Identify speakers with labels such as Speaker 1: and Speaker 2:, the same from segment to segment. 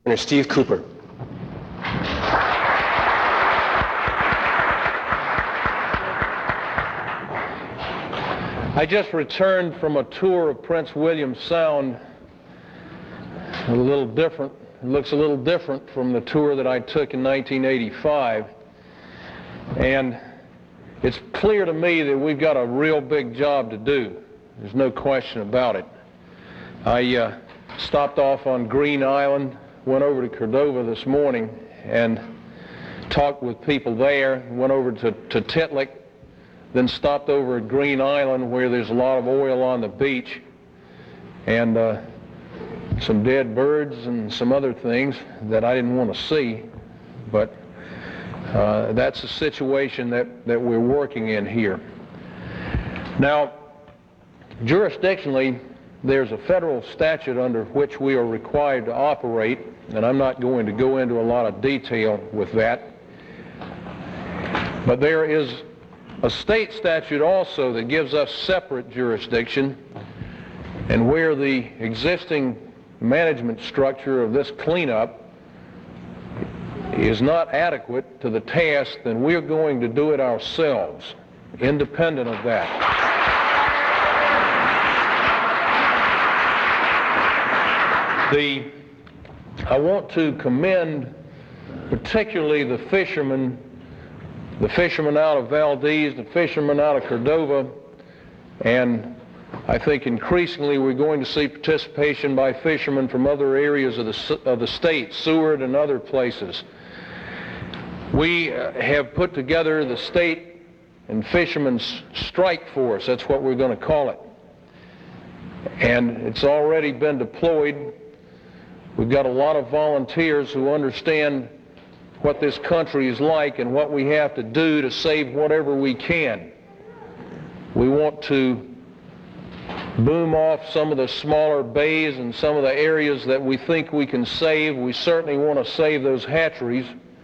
Speaker 1: Steve Cooper.
Speaker 2: I just returned from a tour of Prince William Sound. A little different. It looks a little different from the tour that I took in 1985. And it's clear to me that we've got a real big job to do. There's no question about it. I stopped off on Green Island, went over to Cordova this morning and talked with people there, went over to Titlic, then stopped over at Green Island where there's a lot of oil on the beach and some dead birds and some other things that I didn't want to see, but that's the situation that we're working in here. Now, jurisdictionally, there's a federal statute under which we are required to operate, and I'm not going to go into a lot of detail with that. But there is a state statute also that gives us separate jurisdiction, and where the existing management structure of this cleanup is not adequate to the task, then we're going to do it ourselves, independent of that. I want to commend particularly the fishermen out of Valdez, the fishermen out of Cordova, and I think increasingly we're going to see participation by fishermen from other areas of the state, Seward and other places. We have put together the state and fishermen's strike force, that's what we're going to call it. And it's already been deployed. We've got a lot of volunteers who understand what this country is like and what we have to do to save whatever we can. We want to boom off some of the smaller bays and some of the areas that we think we can save. We certainly want to save those hatcheries.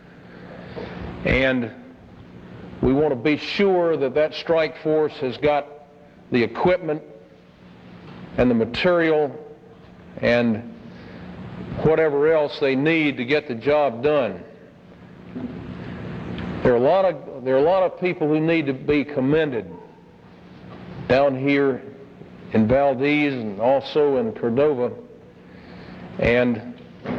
Speaker 2: And we want to be sure that that strike force has got the equipment and the material and whatever else they need to get the job done. There are a lot of people who need to be commended down here in Valdez and also in Cordova. And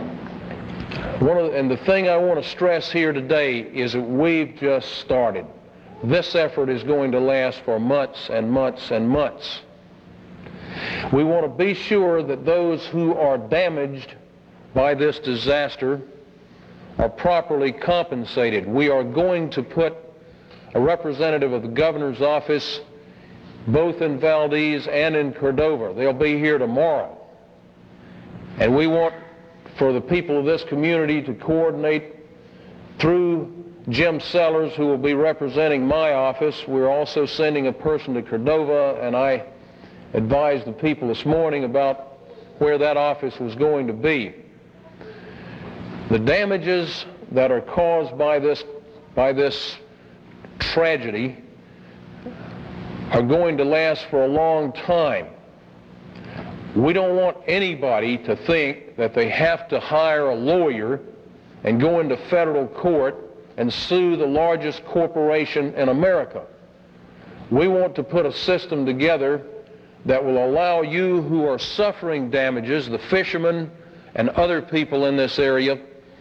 Speaker 2: the thing I want to stress here today is that we've just started. This effort is going to last for months and months and months. We want to be sure that those who are damaged by this disaster are properly compensated. We are going to put a representative of the governor's office both in Valdez and in Cordova. They'll be here tomorrow. And we want for the people of this community to coordinate through Jim Sellers, who will be representing my office. We're also sending a person to Cordova, and I advised the people this morning about where that office was going to be. The damages that are caused by this tragedy are going to last for a long time. We don't want anybody to think that they have to hire a lawyer and go into federal court and sue the largest corporation in America. We want to put a system together that will allow you who are suffering damages, the fishermen and other people in this area,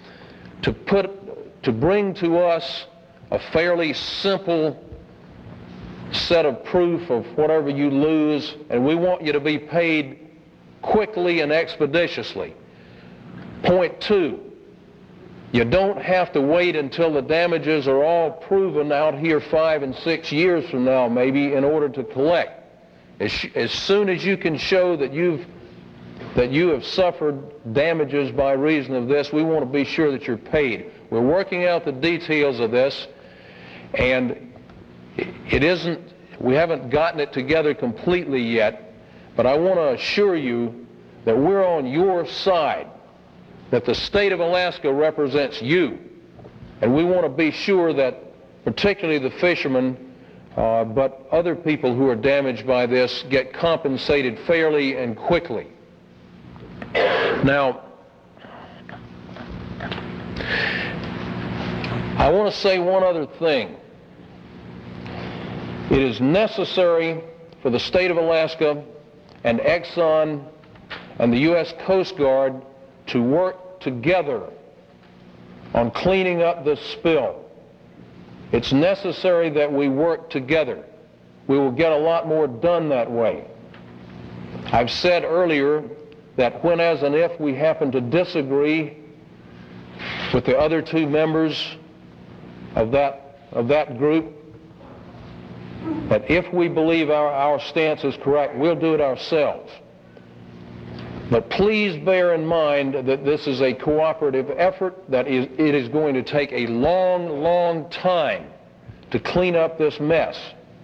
Speaker 2: to bring to us a fairly simple set of proof of whatever you lose, and we want you to be paid quickly and expeditiously. Point two, you don't have to wait until the damages are all proven out here 5 and 6 years from now maybe in order to collect. As soon as you can show that you have suffered damages by reason of this, we want to be sure that you're paid. We're working out the details of this, and we haven't gotten it together completely yet, but I want to assure you that we're on your side, that the state of Alaska represents you, and we want to be sure that particularly the fishermen, but other people who are damaged by this get compensated fairly and quickly. Now, to say one other thing. It is necessary for the state of Alaska and Exxon and the U.S. Coast Guard to work together on cleaning up this spill. It's necessary that we work together. We will get a lot more done that way. I've said earlier that when, as and if, we happen to disagree with the other two members of that group, that if we believe our stance is correct, we'll do it ourselves. But please bear in mind that this is a cooperative effort, that it is going to take a long, long time to clean up this mess.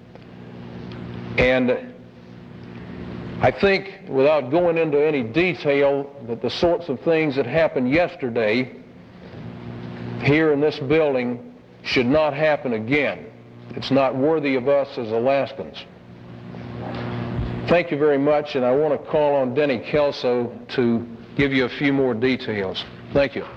Speaker 2: And I think, without going into any detail, that the sorts of things that happened yesterday here in this building should not happen again. It's not worthy of us as Alaskans. Thank you very much, and I want to call on Denny Kelso to give you a few more details. Thank you.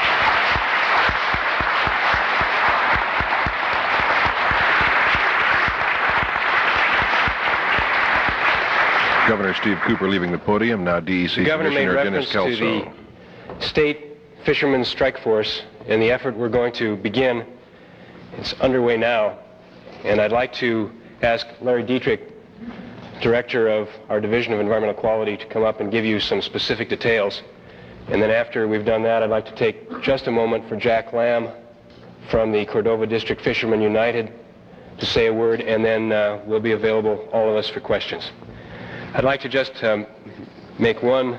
Speaker 1: Governor Steve Cooper leaving the podium. Now DEC
Speaker 3: The Governor made
Speaker 1: Commissioner
Speaker 3: reference
Speaker 1: Dennis
Speaker 3: to
Speaker 1: Kelso.
Speaker 3: the State Fishermen's Strike Force and the effort we're going to begin. It's underway now, and I'd like to ask Larry Dietrich, Director of our Division of Environmental Quality, to come up and give you some specific details. And then after we've done that, I'd like to take just a moment for Jack Lamb from the Cordova District Fishermen United to say a word, and then we'll be available, all of us, for questions. I'd like to just make one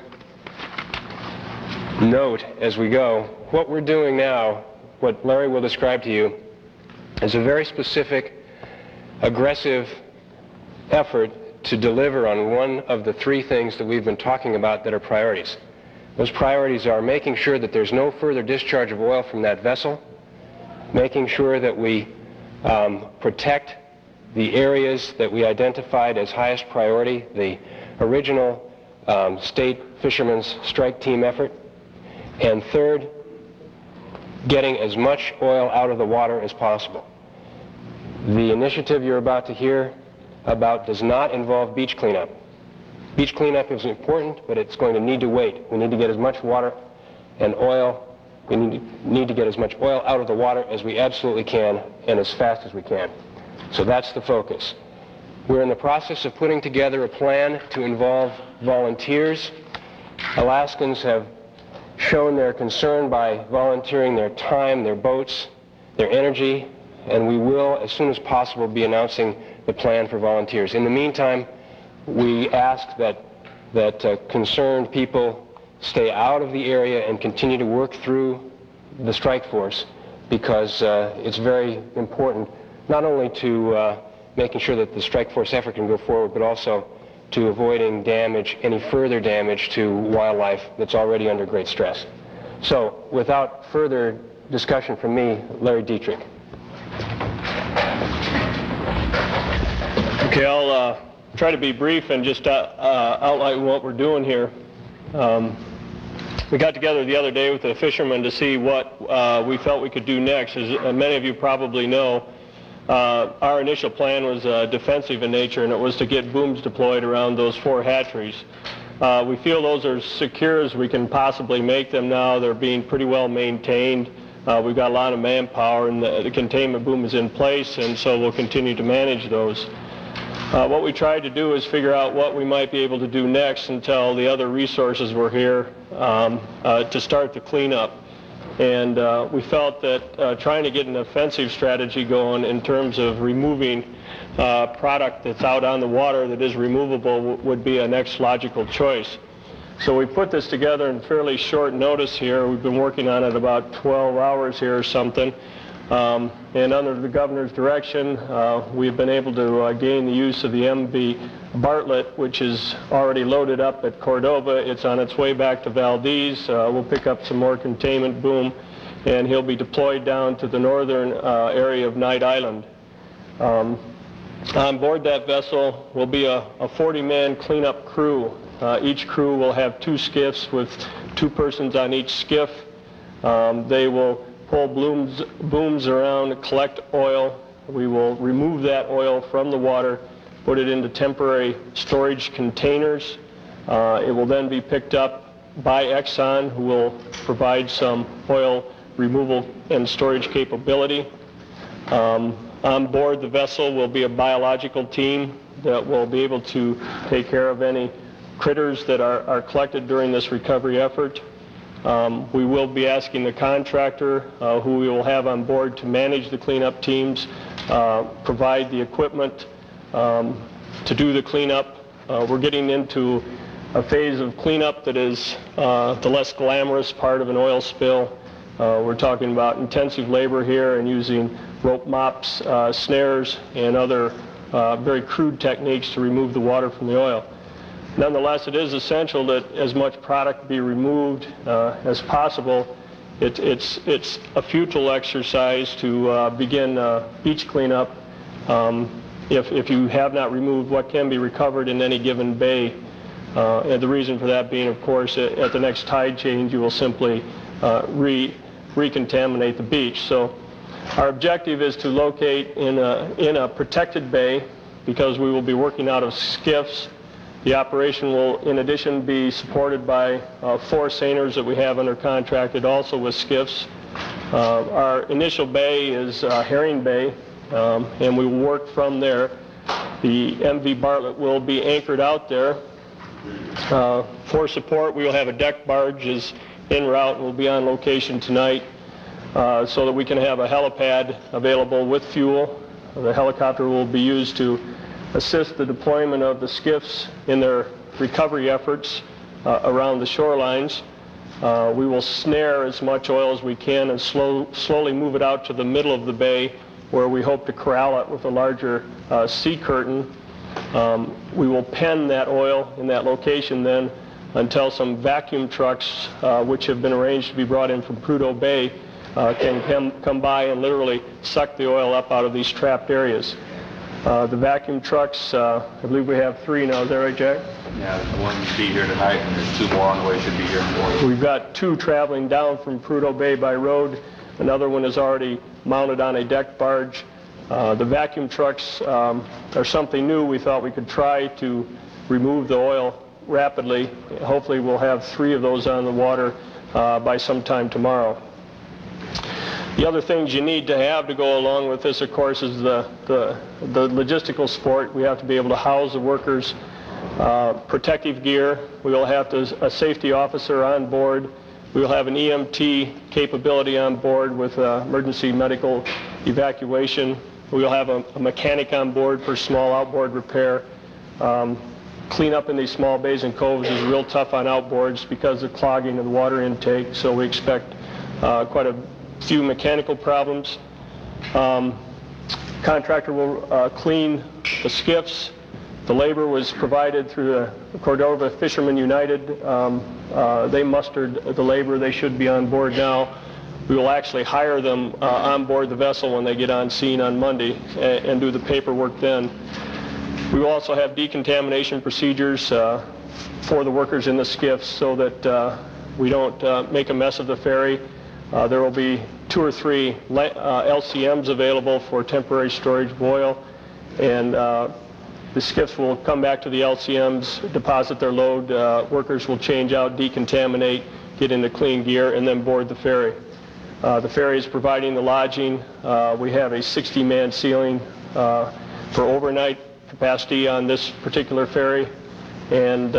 Speaker 3: note as we go. What we're doing now, what Larry will describe to you, is a very specific, aggressive effort to deliver on one of the three things that we've been talking about that are priorities. Those priorities are making sure that there's no further discharge of oil from that vessel, making sure that we protect the areas that we identified as highest priority, the original state fishermen's strike team effort, and third, getting as much oil out of the water as possible. The initiative you're about to hear about does not involve beach cleanup. Beach cleanup is important, but it's going to need to wait. We need to get as much water and oil, we need to get as much oil out of the water as we absolutely can and as fast as we can. So that's the focus. We're in the process of putting together a plan to involve volunteers. Alaskans have shown their concern by volunteering their time, their boats, their energy, and we will, as soon as possible, be announcing the plan for volunteers. In the meantime, we ask that concerned people stay out of the area and continue to work through the strike force, because it's very important not only to making sure that the strike force effort can go forward, but also to avoiding damage, any further damage to wildlife that's already under great stress. So, without further discussion from me, Larry Dietrich.
Speaker 4: Okay, I'll try to be brief and just outline what we're doing here. We got together the other day with the fishermen to see what we felt we could do next. As many of you probably know, our initial plan was defensive in nature, and it was to get booms deployed around those 4 hatcheries. We feel those are secure as we can possibly make them now. They're being pretty well maintained. We've got a lot of manpower, and the containment boom is in place, and so we'll continue to manage those. What we tried to do is figure out what we might be able to do next until the other resources were here to start the cleanup. And we felt that trying to get an offensive strategy going in terms of removing product that's out on the water that is removable would be a next logical choice. So we put this together in fairly short notice here. We've been working on it about 12 hours here or something. And under the governor's direction, we've been able to gain the use of the MV Bartlett, which is already loaded up at Cordova. It's on its way back to Valdez. We'll pick up some more containment boom, and he'll be deployed down to the northern area of Knight Island. On board that vessel will be a 40-man cleanup crew. Each crew will have 2 skiffs with 2 persons on each skiff. They will pull booms around, collect oil. We will remove that oil from the water, put it into temporary storage containers. It will then be picked up by Exxon, who will provide some oil removal and storage capability. On board the vessel will be a biological team that will be able to take care of any critters that are collected during this recovery effort. We will be asking the contractor, who we will have on board to manage the cleanup teams, provide the equipment to do the cleanup. We're getting into a phase of cleanup that is the less glamorous part of an oil spill. We're talking about intensive labor here and using rope mops, snares, and other very crude techniques to remove the water from the oil. Nonetheless, it is essential that as much product be removed as possible. It's a futile exercise to begin beach cleanup if you have not removed what can be recovered in any given bay. And the reason for that being, of course, at the next tide change, you will simply recontaminate the beach. So our objective is to locate in a protected bay, because we will be working out of skiffs. The operation will, in addition, be supported by 4 seiners that we have under contracted also with skiffs. Our initial bay is Herring Bay, and we will work from there. The MV Bartlett will be anchored out there. For support, we will have a deck barge is en route and will be on location tonight so that we can have a helipad available with fuel. The helicopter will be used to assist the deployment of the skiffs in their recovery efforts around the shorelines. We will snare as much oil as we can and slowly move it out to the middle of the bay, where we hope to corral it with a larger sea curtain. We will pen that oil in that location then until some vacuum trucks, which have been arranged to be brought in from Prudhoe Bay, can come by and literally suck the oil up out of these trapped areas. The vacuum trucks, I believe we have 3 now. Is that right, Jack?
Speaker 5: Yeah, there's one to be here tonight, and there's 2 more on the way, should be here tomorrow.
Speaker 4: We've got 2 traveling down from Prudhoe Bay by road. Another one is already mounted on a deck barge. The vacuum trucks are something new. We thought we could try to remove the oil rapidly. Hopefully we'll have 3 of those on the water by sometime tomorrow. The other things you need to have to go along with this, of course, is the logistical support. We have to be able to house the workers, protective gear. We will have a safety officer on board. We will have an EMT capability on board with emergency medical evacuation. We will have a mechanic on board for small outboard repair. Cleanup in these small bays and coves is real tough on outboards because of clogging of the water intake, so we expect quite a few mechanical problems. Contractor will clean the skiffs. The labor was provided through the Cordova Fishermen United. They mustered the labor. They should be on board now. We will actually hire them on board the vessel when they get on scene on Monday and do the paperwork then. We will also have decontamination procedures for the workers in the skiffs so that we don't make a mess of the ferry. There will be 2 or 3 LCMs available for temporary storage of oil, and the skiffs will come back to the LCMs, deposit their load, workers will change out, decontaminate, get into clean gear, and then board the ferry. The ferry is providing the lodging. We have a 60-man ceiling for overnight capacity on this particular ferry, and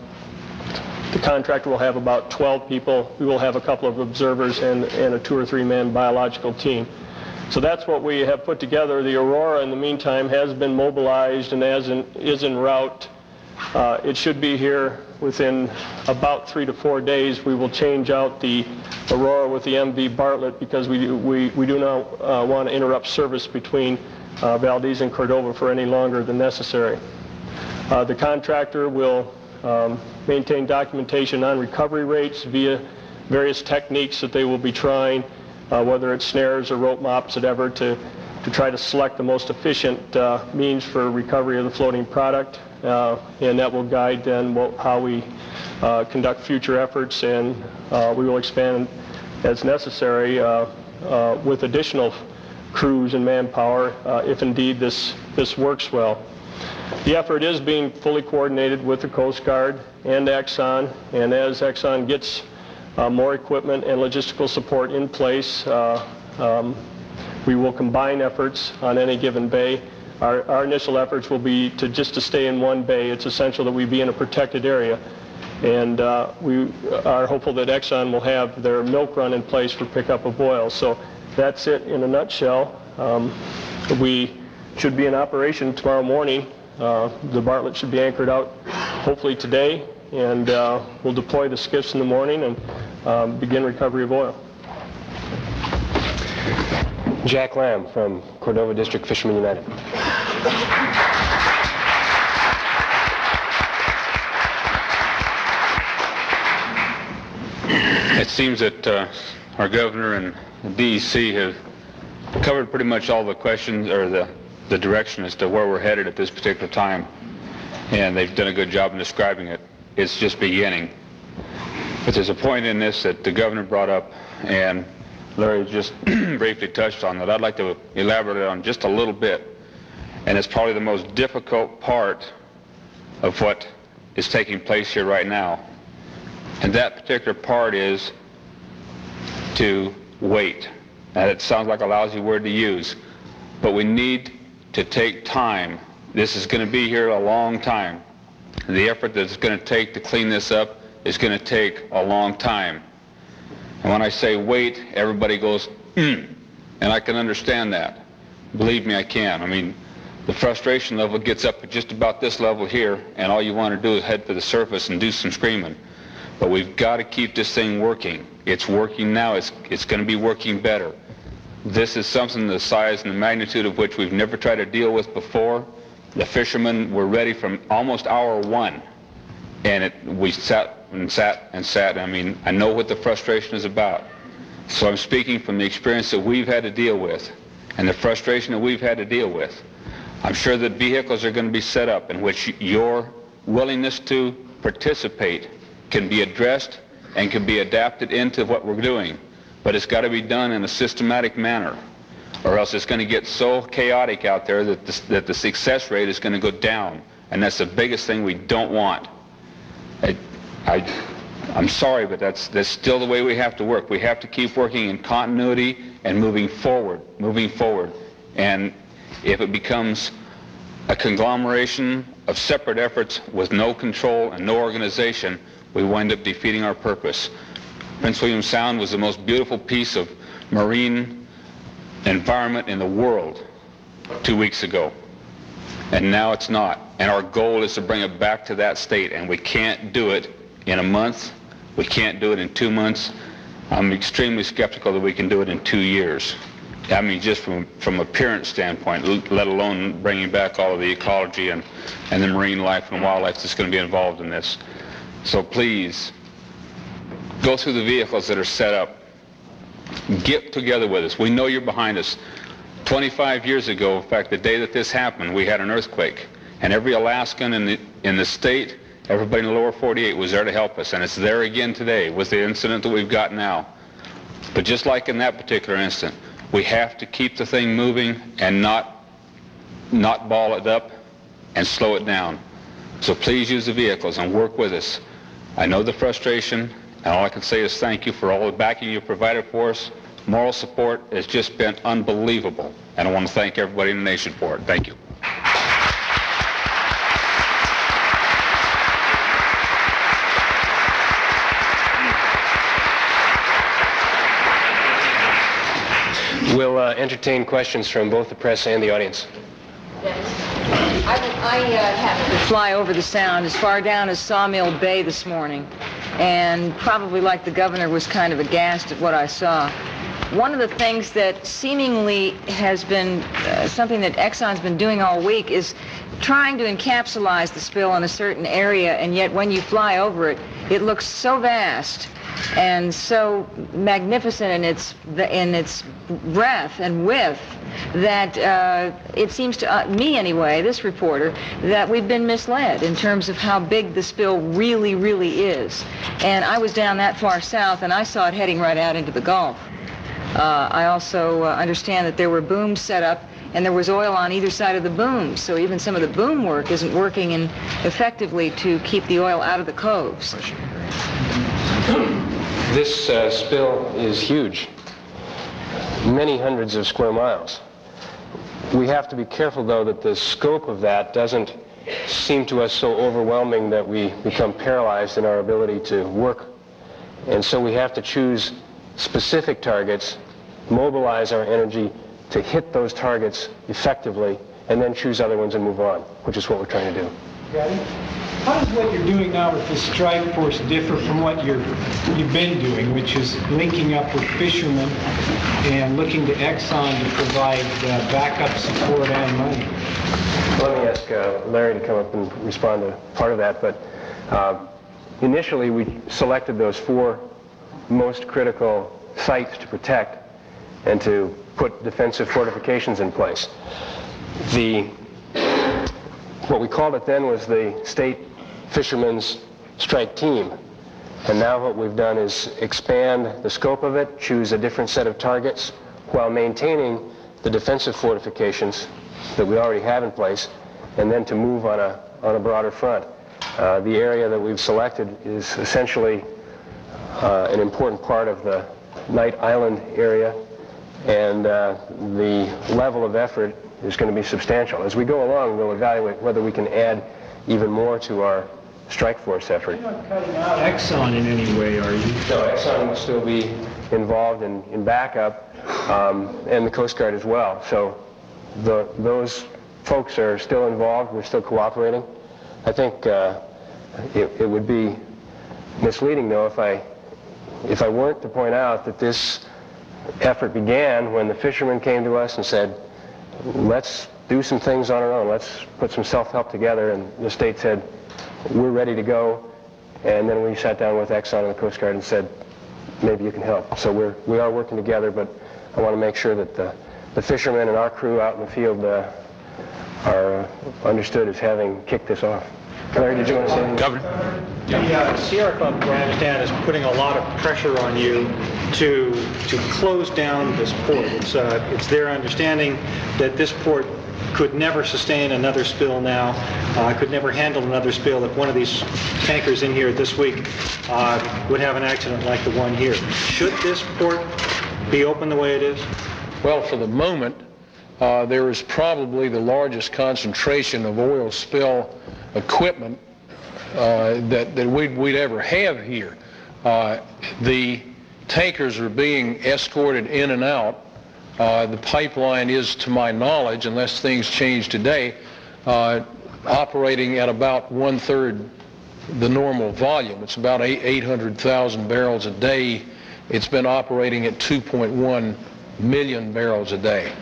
Speaker 4: the contractor will have about 12 people. We will have a couple of observers and a 2 or 3 man biological team. So that's what we have put together. The Aurora, in the meantime, has been mobilized and is en route. It should be here within about 3 to 4 days. We will change out the Aurora with the MV Bartlett because we do not want to interrupt service between Valdez and Cordova for any longer than necessary. The contractor will maintain documentation on recovery rates via various techniques that they will be trying, whether it's snares or rope mops, whatever, to try to select the most efficient means for recovery of the floating product, and that will guide then how we conduct future efforts, and we will expand as necessary with additional crews and manpower if indeed this works well. The effort is being fully coordinated with the Coast Guard and Exxon, and as Exxon gets more equipment and logistical support in place, we will combine efforts on any given bay. Our initial efforts will be to stay in one bay. It's essential that we be in a protected area. And we are hopeful that Exxon will have their milk run in place for pickup of oil. So that's it in a nutshell. We should be in operation tomorrow morning. The Bartlett should be anchored out hopefully today, and we'll deploy the skiffs in the morning and begin recovery of oil.
Speaker 3: Jack Lamb from Cordova District Fishermen United.
Speaker 6: It seems that our governor and the DEC have covered pretty much all the questions or the direction as to where we're headed at this particular time, and they've done a good job in describing it. It's just beginning. But there's a point in this that the governor brought up, and Larry just briefly touched on, that I'd like to elaborate on just a little bit, and it's probably the most difficult part of what is taking place here right now. And that particular part is to wait. Now, it sounds like a lousy word to use, but we need to take time. This is going to be here a long time. The effort that it's going to take to clean this up is going to take a long time. And when I say wait, everybody goes, and I can understand that. Believe me, I can. I mean, the frustration level gets up at just about this level here, and all you want to do is head for the surface and do some screaming. But we've got to keep this thing working. It's working now. It's going to be working better. This is something the size and the magnitude of which we've never tried to deal with before. The fishermen were ready from almost hour one, and we sat. I mean, I know what the frustration is about. So I'm speaking from the experience that we've had to deal with and the frustration that we've had to deal with. I'm sure that vehicles are going to be set up in which your willingness to participate can be addressed and can be adapted into what we're doing. But it's got to be done in a systematic manner, or else it's going to get so chaotic out there that the success rate is going to go down. And that's the biggest thing we don't want. I'm sorry, but that's still the way we have to work. We have to keep working in continuity and moving forward. And if it becomes a conglomeration of separate efforts with no control and no organization, we wind up defeating our purpose. Prince William Sound was the most beautiful piece of marine environment in the world 2 weeks ago. And now it's not. And our goal is to bring it back to that state, and we can't do it in a month. We can't do it in 2 months. I'm extremely skeptical that we can do it in 2 years. I mean, just from appearance standpoint, let alone bringing back all of the ecology and the marine life and wildlife that's going to be involved in this. So please, go through the vehicles that are set up. Get together with us. We know you're behind us. 25 years ago, in fact, the day that this happened, we had an earthquake. And every Alaskan in the state, everybody in the lower 48 was there to help us. And it's there again today with the incident that we've got now. But just like in that particular incident, we have to keep the thing moving and not ball it up and slow it down. So please use the vehicles and work with us. I know the frustration, and all I can say is thank you for all the backing you've provided for us. Moral support has just been unbelievable, and I want to thank everybody in the nation for it. Thank you.
Speaker 3: We'll entertain questions from both the press and the audience.
Speaker 7: I happened to fly over the Sound as far down as Sawmill Bay this morning, and probably like the governor was kind of aghast at what I saw. One of the things that seemingly has been something that Exxon's been doing all week is trying to encapsulize the spill in a certain area, and yet when you fly over it, it looks so vast and so magnificent in its breadth and width that it seems to me anyway, this reporter, that we've been misled in terms of how big the spill really, really is. And I was down that far south and I saw it heading right out into the Gulf. I also understand that there were booms set up and there was oil on either side of the booms, so even some of the boom work isn't working effectively to keep the oil out of the coves.
Speaker 3: This spill is huge, many hundreds of square miles. We have to be careful, though, that the scope of that doesn't seem to us so overwhelming that we become paralyzed in our ability to work. And so we have to choose specific targets, mobilize our energy to hit those targets effectively, and then choose other ones and move on, which is what we're trying to do.
Speaker 8: How does what you're doing now with the strike force differ from what you've been doing, which is linking up with fishermen and looking to Exxon to provide backup support and money?
Speaker 3: Let me ask Larry to come up and respond to part of that, but initially we selected those 4 most critical sites to protect and to put defensive fortifications in place. What we called it then was the State Fishermen's Strike Team. And now what we've done is expand the scope of it, choose a different set of targets, while maintaining the defensive fortifications that we already have in place, and then to move on a broader front. The area that we've selected is essentially an important part of the Knight Island area, and the level of effort is going to be substantial. As we go along, we'll evaluate whether we can add even more to our strike force effort.
Speaker 8: You're not cutting out Exxon in any way, are you?
Speaker 3: No, Exxon will still be involved in backup, and the Coast Guard as well. So those folks are still involved. We're still cooperating. I think it would be misleading, though, if I weren't to point out that this effort began when the fishermen came to us and said, let's do some things on our own. Let's put some self-help together. And the state said, we're ready to go. And then we sat down with Exxon and the Coast Guard and said, maybe you can help. So we are working together, but I want to make sure that the fishermen and our crew out in the field are understood as having kicked this off. Larry, did you want to say anything?
Speaker 6: Governor?
Speaker 8: The Sierra Club, I understand, is putting a lot of pressure on you to close down this port. It's their understanding that this port could never sustain another spill now, could never handle another spill if one of these tankers in here this week would have an accident like the one here. Should this port be open the way it is?
Speaker 2: Well, for the moment, there is probably the largest concentration of oil spill equipment that we'd ever have here. The tankers are being escorted in and out. The pipeline is, to my knowledge, unless things change today, operating at about 1/3 the normal volume. It's about 800,000 barrels a day. It's been operating at 2.1 million barrels a day.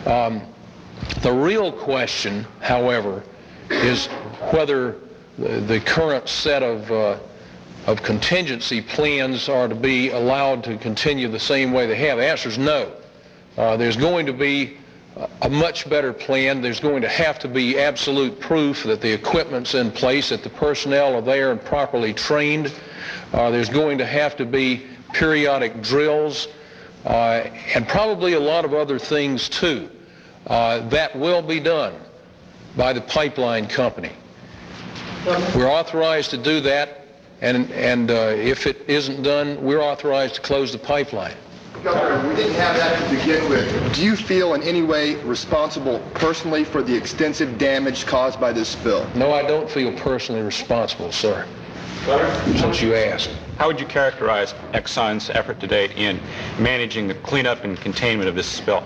Speaker 2: The real question, however, is whether the current set of contingency plans are to be allowed to continue the same way they have. The answer is no. There's going to be a much better plan. There's going to have to be absolute proof that the equipment's in place, that the personnel are there and properly trained. There's going to have to be periodic drills and probably a lot of other things too. That will be done by the pipeline company. We're authorized to do that, and if it isn't done, we're authorized to close the pipeline.
Speaker 9: Governor, we didn't have that to begin with. Do you feel in any way responsible personally for the extensive damage caused by this spill?
Speaker 2: No, I don't feel personally responsible, sir, since you asked.
Speaker 10: How would you characterize Exxon's effort to date in managing the cleanup and containment of this spill?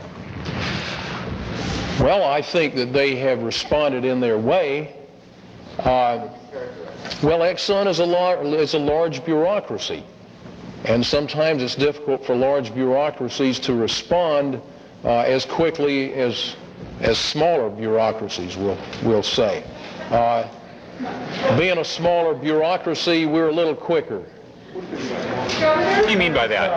Speaker 2: Well, I think that they have responded in their way. Well, Exxon is a large bureaucracy, and sometimes it's difficult for large bureaucracies to respond as quickly as smaller bureaucracies will say. Being a smaller bureaucracy, we're a little quicker.
Speaker 10: What do you mean by that?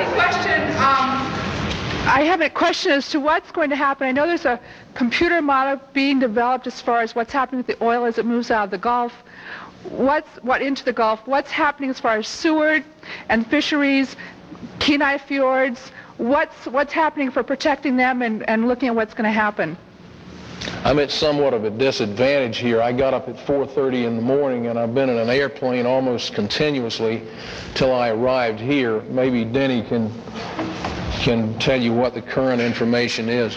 Speaker 11: I have a question as to what's going to happen. I know there's a computer model being developed as far as what's happening with the oil as it moves out of the Gulf. Into the Gulf? What's happening as far as Seward and fisheries, Kenai fjords? what's happening for protecting them and looking at what's going to happen?
Speaker 2: I'm at somewhat of a disadvantage here. I got up at 4:30 in the morning, and I've been in an airplane almost continuously till I arrived here. Maybe Denny can tell you what the current information is.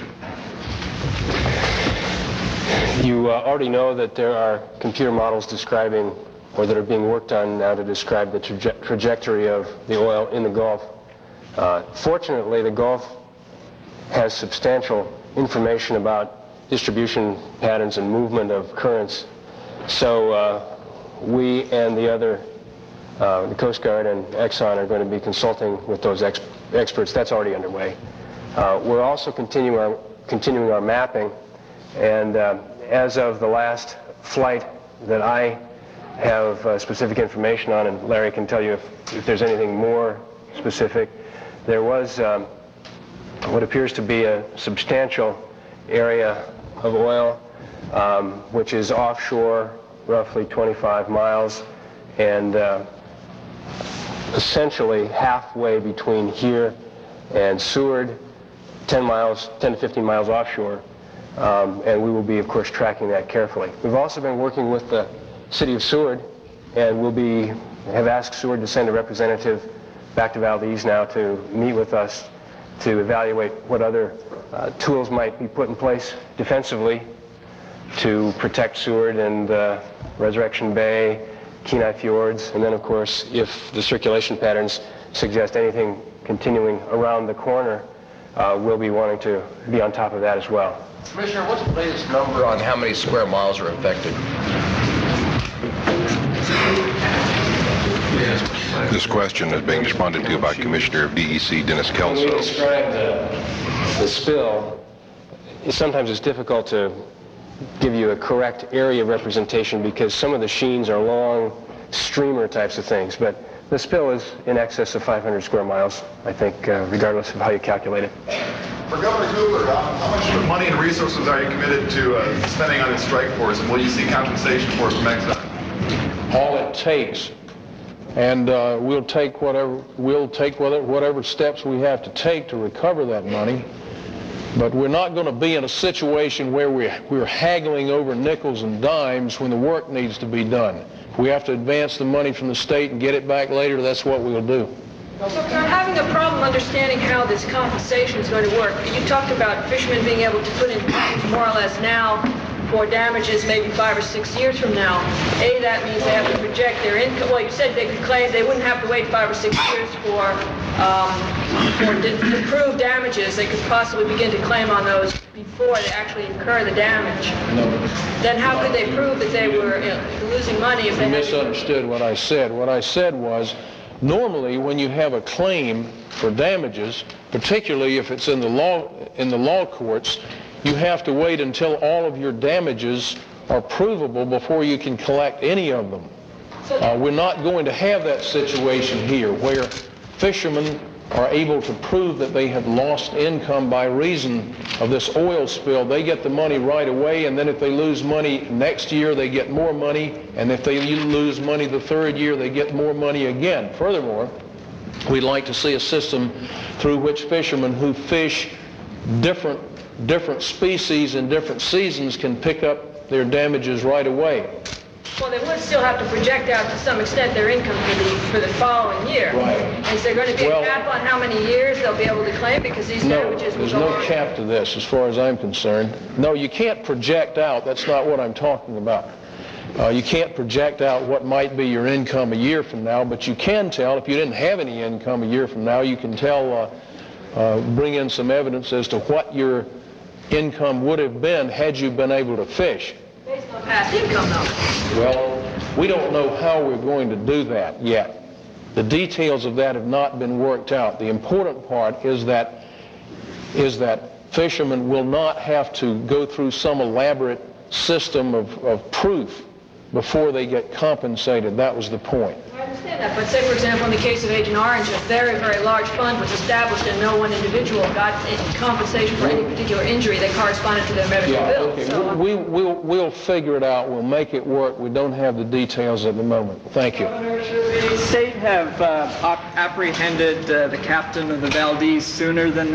Speaker 3: You already know that there are computer models describing, or that are being worked on now to describe the trajectory of the oil in the Gulf. Fortunately, the Gulf has substantial information about distribution patterns and movement of currents. So we and the other, the Coast Guard and Exxon, are going to be consulting with those experts. That's already underway. We're also continuing our mapping, and as of the last flight that I have specific information on, and Larry can tell you if there's anything more specific, there was what appears to be a substantial area of oil, which is offshore, roughly 25 miles, and essentially halfway between here and Seward, 10 to 15 miles offshore, and we will be, of course, tracking that carefully. We've also been working with the City of Seward, and have asked Seward to send a representative back to Valdez now to meet with us to evaluate what other tools might be put in place defensively to protect Seward and Resurrection Bay, Kenai Fjords, and then, of course, if the circulation patterns suggest anything continuing around the corner, we'll be wanting to be on top of that as well.
Speaker 12: Commissioner, what's the latest number on how many square miles are affected?
Speaker 1: This question is being responded to by Commissioner of DEC Dennis Kelso.
Speaker 3: When we describe the spill, sometimes it's difficult to give you a correct area representation because some of the sheens are long streamer types of things, but the spill is in excess of 500 square miles, I think, regardless of how you calculate it.
Speaker 13: For Governor Cooper, how much money and resources are you committed to spending on his strike force, and will you see compensation for it from Exxon?
Speaker 2: All it takes, and we'll take whatever steps we have to take to recover that money. But we're not going to be in a situation where we're haggling over nickels and dimes when the work needs to be done. If we have to advance the money from the state and get it back later, that's what we'll do.
Speaker 14: So I'm having a problem understanding how this compensation is going to work. You talked about fishermen being able to put in claims more or less now for damages maybe 5 or 6 years from now. A, that means they have to project their income. Well, you said they could claim, they wouldn't have to wait 5 or 6 years to prove damages. They could possibly begin to claim on those before they actually incur the damage.
Speaker 2: No.
Speaker 14: Then how could they prove that they were losing money if they
Speaker 2: You misunderstood what I said. What I said was, normally when you have a claim for damages, particularly if it's in the law courts, you have to wait until all of your damages are provable before you can collect any of them. We're not going to have that situation here where fishermen are able to prove that they have lost income by reason of this oil spill. They get the money right away, and then if they lose money next year, they get more money, and if they lose money the third year, they get more money again. Furthermore, we'd like to see a system through which fishermen who fish different species in different seasons can pick up their damages right away.
Speaker 14: Well, they would still have to project out to some extent their income for the following year.
Speaker 2: Right.
Speaker 14: Is there going to be a cap on how many years they'll be able to claim because these damages will go on?
Speaker 2: No, there's no cap to this as far as I'm concerned. No, you can't project out. That's not what I'm talking about. You can't project out what might be your income a year from now, but you can tell, if you didn't have any income a year from now, you can tell, bring in some evidence as to what your income would have been had you been able to fish.
Speaker 14: Based on past income, though.
Speaker 2: Well, we don't know how we're going to do that yet. The details of that have not been worked out. The important part is that fishermen will not have to go through some elaborate system of proof before they get compensated. That was the point.
Speaker 14: understand that, but say, for example, in the case of Agent Orange, a very, very large fund was established and no one individual got compensation for any particular injury that corresponded to their medical bill.
Speaker 2: Okay.
Speaker 14: So,
Speaker 2: We'll figure it out. We'll make it work. We don't have the details at the moment. Thank you.
Speaker 15: Should the state have apprehended the captain of the Valdez sooner than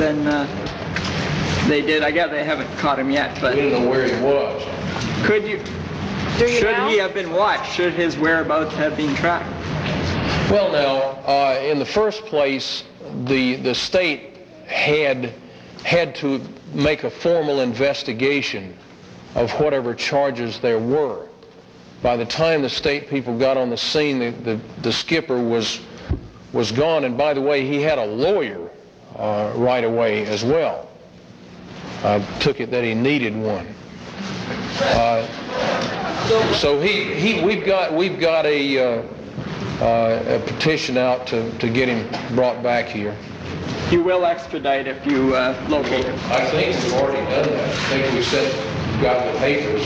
Speaker 15: they did? I guess they haven't caught him yet, but...
Speaker 2: We don't know where he was.
Speaker 15: Should he have been watched? Should his whereabouts have been tracked?
Speaker 2: Well, now, in the first place, the state had to make a formal investigation of whatever charges there were. By the time the state people got on the scene, the skipper was gone. And by the way, he had a lawyer right away as well. I took it that he needed one. So we've got a petition out to get him brought back here.
Speaker 15: You will extradite if you locate him.
Speaker 2: I think we've already done that. I think we got the papers.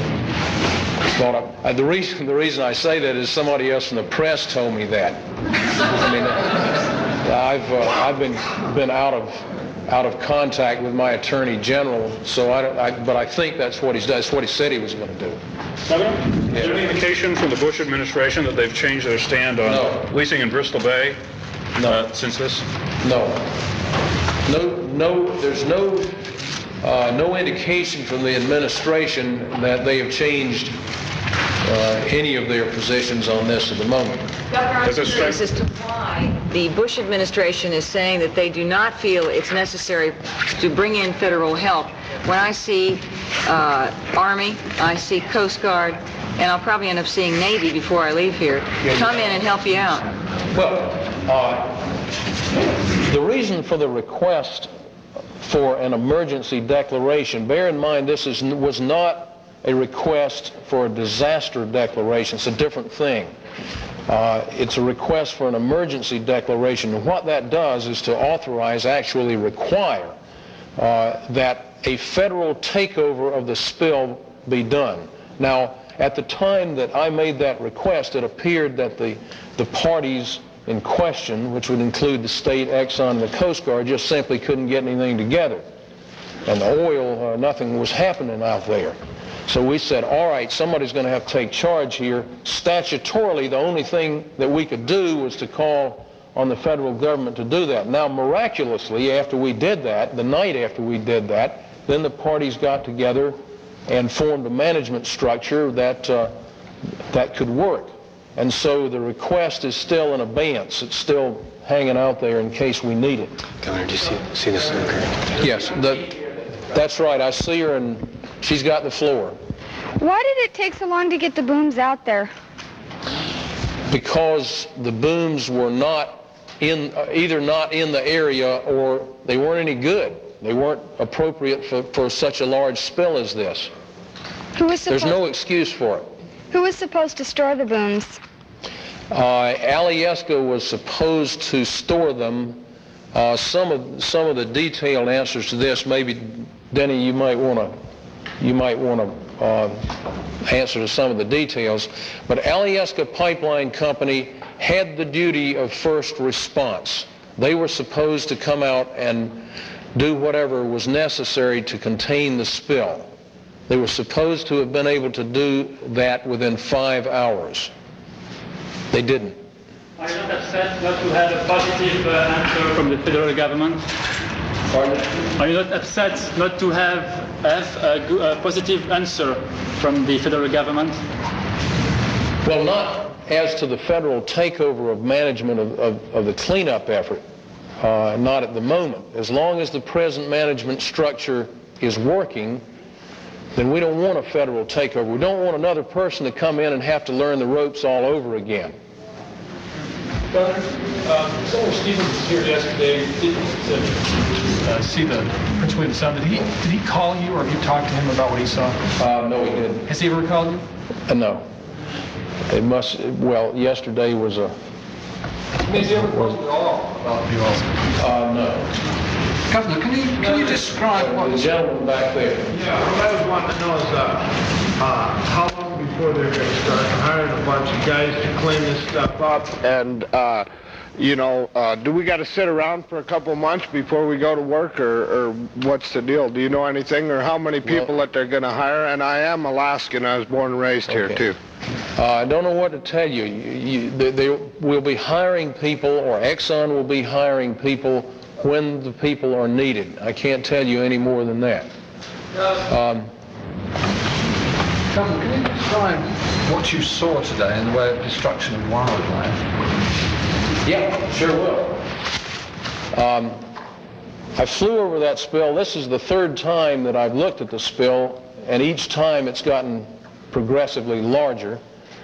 Speaker 2: The reason I say that is somebody else in the press told me that. I mean, I've been out of contact with my attorney general, so but I think that's what he's done. That's what he said he was going to do.
Speaker 16: Governor, is there any indication from the Bush administration that they've changed their stand on leasing in Bristol Bay since this?
Speaker 2: No. There's no indication from the administration that they have changed any of their positions on this at the moment.
Speaker 7: Governor, I'm curious as to why the Bush administration is saying that they do not feel it's necessary to bring in federal help. When I see Army, I see Coast Guard, and I'll probably end up seeing Navy before I leave here, come in and help you out.
Speaker 2: Well, the reason for the request for an emergency declaration, bear in mind this was not a request for a disaster declaration. It's a different thing. It's a request for an emergency declaration. And what that does is to authorize, actually require, that a federal takeover of the spill be done. Now, at the time that I made that request, it appeared that the parties in question, which would include the state, Exxon, and the Coast Guard, just simply couldn't get anything together. And the oil, nothing was happening out there. So we said, all right, somebody's going to have to take charge here. Statutorily, the only thing that we could do was to call on the federal government to do that. Now, miraculously, after we did that, the night after we did that, then the parties got together and formed a management structure that could work. And so the request is still in abeyance. It's still hanging out there in case we need it.
Speaker 17: Governor, do you see this occurring?
Speaker 2: Yes, that's right. I see her, and she's got the floor.
Speaker 18: Why did it take so long to get the booms out there?
Speaker 2: Because the booms were either not in the area or they weren't any good. They weren't appropriate for such a large spill as this. There's no excuse for it.
Speaker 18: Who was supposed to store the booms?
Speaker 2: Alyeska was supposed to store them. Some of the detailed answers to this, maybe Denny, you might want to answer to some of the details. But Alyeska Pipeline Company had the duty of first response. They were supposed to come out and do whatever was necessary to contain the spill. They were supposed to have been able to do that within 5 hours. They didn't.
Speaker 19: Are you not upset not to have a positive answer from the federal government?
Speaker 2: Pardon?
Speaker 19: Are you not upset not to have a positive answer from the federal government?
Speaker 2: Well, not as to the federal takeover of management of the cleanup effort. Not at the moment. As long as the present management structure is working, then we don't want a federal takeover. We don't want another person to come in and have to learn the ropes all over again.
Speaker 20: Governor, Senator Stevens was here yesterday. Didn't see the Prince William Sound. Did he call you, or have you talked to him about what he saw?
Speaker 2: No, he didn't.
Speaker 20: Has he ever called you?
Speaker 2: No. It must. Well, yesterday was a.
Speaker 20: Has he ever called you at all about the oil?
Speaker 2: No.
Speaker 21: Governor, can you describe what...
Speaker 2: The gentleman back there.
Speaker 21: Yeah, what I was wanting to know is how long
Speaker 5: before they're going to start hiring a bunch of guys to clean this stuff up. And, do we got to sit around for a couple months before we go to work, or what's the deal? Do you know anything, or how many people that they're going to hire? And I am Alaskan. I was born and raised here, too.
Speaker 2: I don't know what to tell you. They will be hiring people, or Exxon will be hiring people when the people are needed. I can't tell you any more than that.
Speaker 21: Captain, can you describe what you saw today in the way of destruction of wildlife?
Speaker 2: Yeah, sure will. I flew over that spill. This is the third time that I've looked at the spill, and each time it's gotten progressively larger.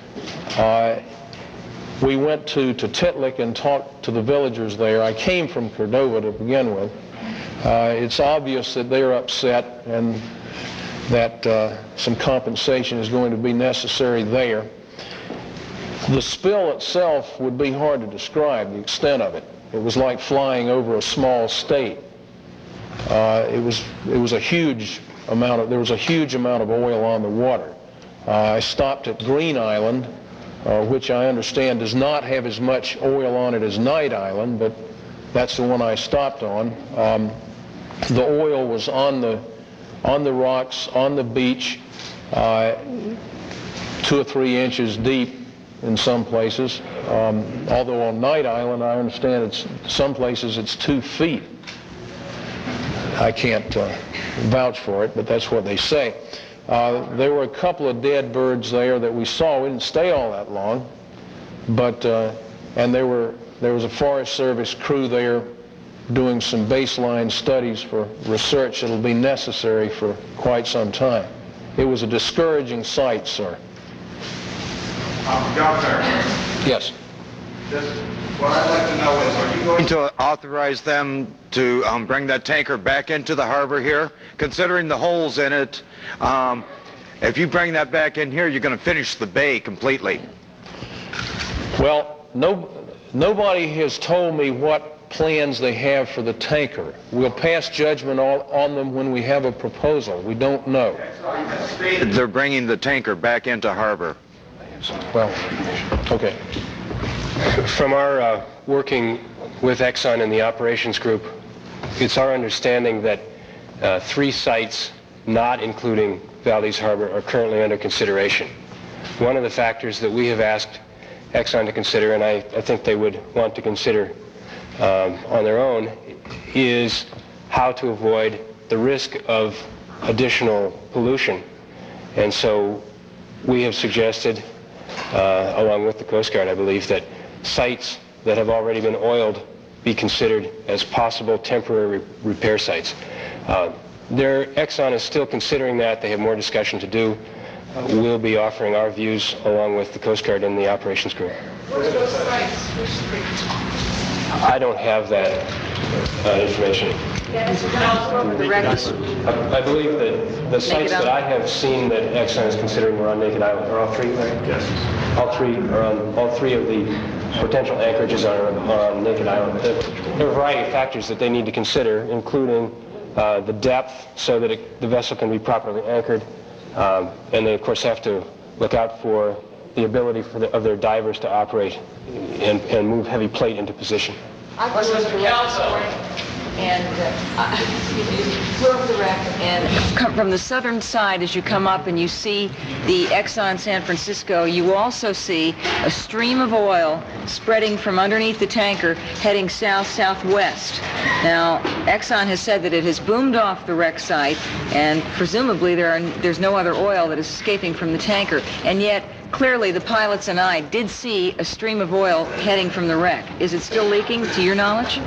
Speaker 2: We went to Titlik and talked to the villagers there. I came from Cordova to begin with. It's obvious that they're upset and that some compensation is going to be necessary there. The spill itself would be hard to describe, the extent of it. It was like flying over a small state. It was a huge amount of, there was a huge amount of oil on the water. I stopped at Green Island, which I understand does not have as much oil on it as Night Island, but that's the one I stopped on. The oil was on the rocks, on the beach, 2 or 3 inches deep in some places. Although on Night Island, I understand some places it's 2 feet. I can't vouch for it, but that's what they say. There were a couple of dead birds there that we saw. We didn't stay all that long, but and there was a Forest Service crew there doing some baseline studies for research that'll be necessary for quite some time. It was a discouraging sight, sir.
Speaker 22: Governor.
Speaker 2: Yes.
Speaker 22: What I'd like to know is, are you going to authorize them to bring that tanker back into the harbor here? Considering the holes in it, if you bring that back in here, you're going to finish the bay completely.
Speaker 2: Well, nobody has told me what plans they have for the tanker. We'll pass judgment on them when we have a proposal. We don't know.
Speaker 22: They're bringing the tanker back into harbor.
Speaker 2: Well, okay.
Speaker 3: From our working with Exxon and the operations group, it's our understanding that 3 sites, not including Valdez Harbor, are currently under consideration. One of the factors that we have asked Exxon to consider, and I think they would want to consider on their own, is how to avoid the risk of additional pollution. And so we have suggested, along with the Coast Guard, I believe, that sites that have already been oiled be considered as possible temporary repair sites. Exxon is still considering that. They have more discussion to do. We'll be offering our views along with the Coast Guard and the operations group.
Speaker 14: What's those sites?
Speaker 3: I don't have that information. I believe that the sites that I have seen that Exxon is considering were on Naked Island. Are all 3 there? Yes. All 3 are on, all 3 of the potential anchorages are on Naked Island. There are a variety of factors that they need to consider, including the depth so that the vessel can be properly anchored. And they, of course, have to look out for the ability of their divers to operate and move heavy plate into position.
Speaker 7: I was with the wreck and flew over the wreck and come from the southern side. As you come up and you see the Exxon San Francisco, you also see a stream of oil spreading from underneath the tanker heading south-southwest. Now, Exxon has said that it has boomed off the wreck site, and presumably there's no other oil that is escaping from the tanker, and yet clearly the pilots and I did see a stream of oil heading from the wreck. Is it still leaking, to your knowledge?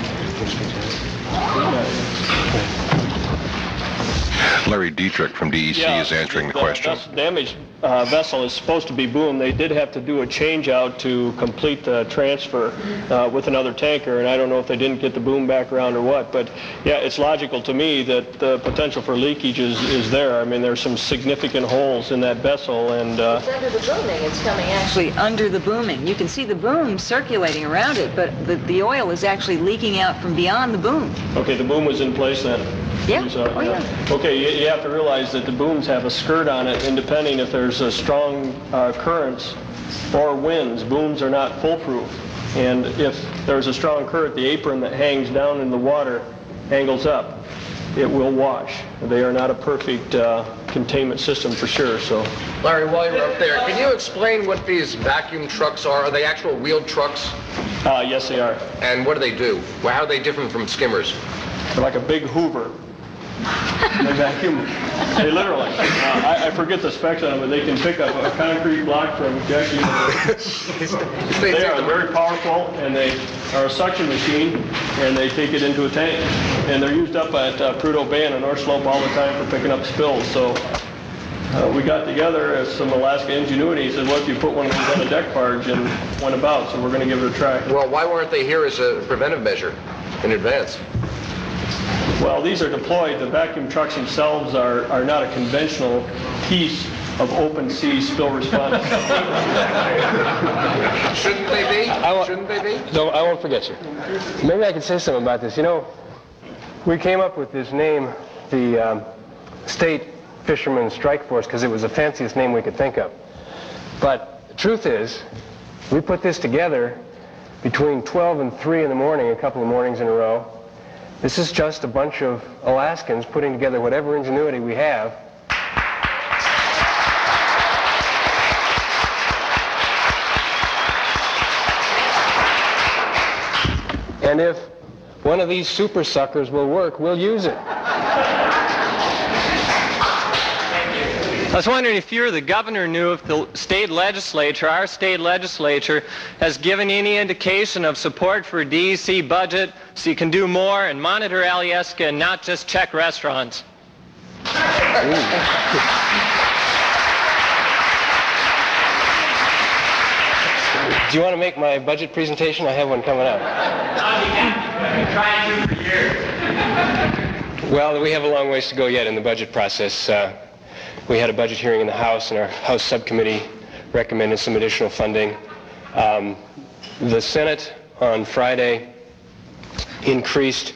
Speaker 1: Larry Dietrich from DEC is answering the question.
Speaker 4: The damaged vessel is supposed to be boomed. They did have to do a change out to complete the transfer with another tanker, and I don't know if they didn't get the boom back around or what, but yeah, it's logical to me that the potential for leakage is there. I mean, there's some significant holes in that vessel, and
Speaker 7: it's under the booming. It's coming actually under the booming. You can see the boom circulating around it, but the oil is actually leaking out from beyond the boom.
Speaker 4: Okay, the boom was in place then?
Speaker 7: Yeah. Oh, yeah.
Speaker 4: Okay, you have to realize that the booms have a skirt on it, and depending if there's a strong currents or winds, booms are not foolproof. And if there's a strong current, the apron that hangs down in the water angles up. It will wash. They are not a perfect containment system for sure. So,
Speaker 12: Larry, while you're up there, can you explain what these vacuum trucks are? Are they actual wheeled trucks?
Speaker 4: Yes, they are.
Speaker 12: And what do they do? Well, how are they different from skimmers?
Speaker 4: They're like a big Hoover. They vacuum. They literally. I forget the specs on them, but they can pick up a concrete block from Jackie. They are very powerful, and they are a suction machine, and they take it into a tank. And they're used up at Prudhoe Bay and the North Slope all the time for picking up spills. So we got together as some Alaska ingenuity and said, what if you put one of these on a deck barge and went about? So we're going to give it a try.
Speaker 12: Well, why weren't they here as a preventive measure in advance?
Speaker 4: Well, these are deployed. The vacuum trucks themselves are not a conventional piece of open sea spill response.
Speaker 12: Shouldn't they be? Shouldn't they be?
Speaker 3: No, I won't forget you. Maybe I can say something about this. You know, we came up with this name, the State Fishermen Strike Force, because it was the fanciest name we could think of. But the truth is, we put this together between 12 and 3 in the morning, a couple of mornings in a row. This is just a bunch of Alaskans putting together whatever ingenuity we have. And if one of these super suckers will work, we'll use it.
Speaker 6: I was wondering if you or the governor knew if the state legislature, our state legislature, has given any indication of support for a DEC budget so you can do more and monitor Alyeska and not just check restaurants.
Speaker 3: Do you want to make my budget presentation? I have one coming up.
Speaker 6: I've been trying to for years.
Speaker 3: Well, we have a long ways to go yet in the budget process. We had a budget hearing in the House, and our House subcommittee recommended some additional funding. The Senate on Friday increased,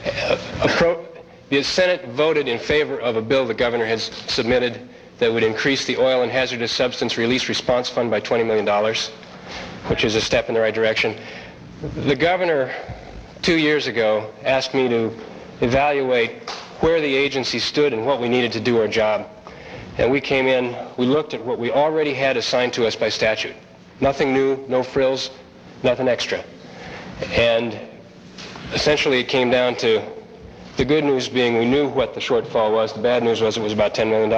Speaker 3: the Senate voted in favor of a bill the governor had submitted that would increase the Oil and Hazardous Substance Release Response Fund by $20 million, which is a step in the right direction. The governor, 2 years ago, asked me to evaluate where the agency stood and what we needed to do our job. And we came in, we looked at what we already had assigned to us by statute. Nothing new, no frills, nothing extra. And essentially it came down to the good news being we knew what the shortfall was. The bad news was it was about $10 million.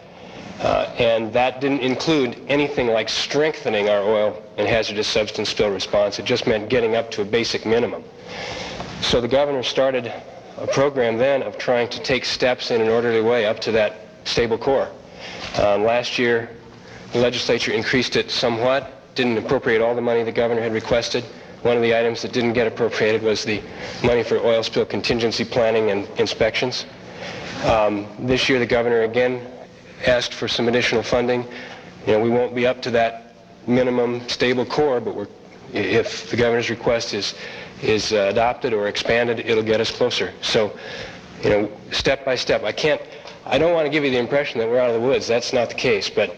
Speaker 3: And that didn't include anything like strengthening our oil and hazardous substance spill response. It just meant getting up to a basic minimum. So the governor started a program then of trying to take steps in an orderly way up to that stable core. Last year, the legislature increased it somewhat, didn't appropriate all the money the governor had requested. One of the items that didn't get appropriated was the money for oil spill contingency planning and inspections. This year, the governor again asked for some additional funding. You know, we won't be up to that minimum stable core, but if the governor's request is adopted or expanded, it'll get us closer. So, you know, step by step. I don't want to give you the impression that we're out of the woods. That's not the case, but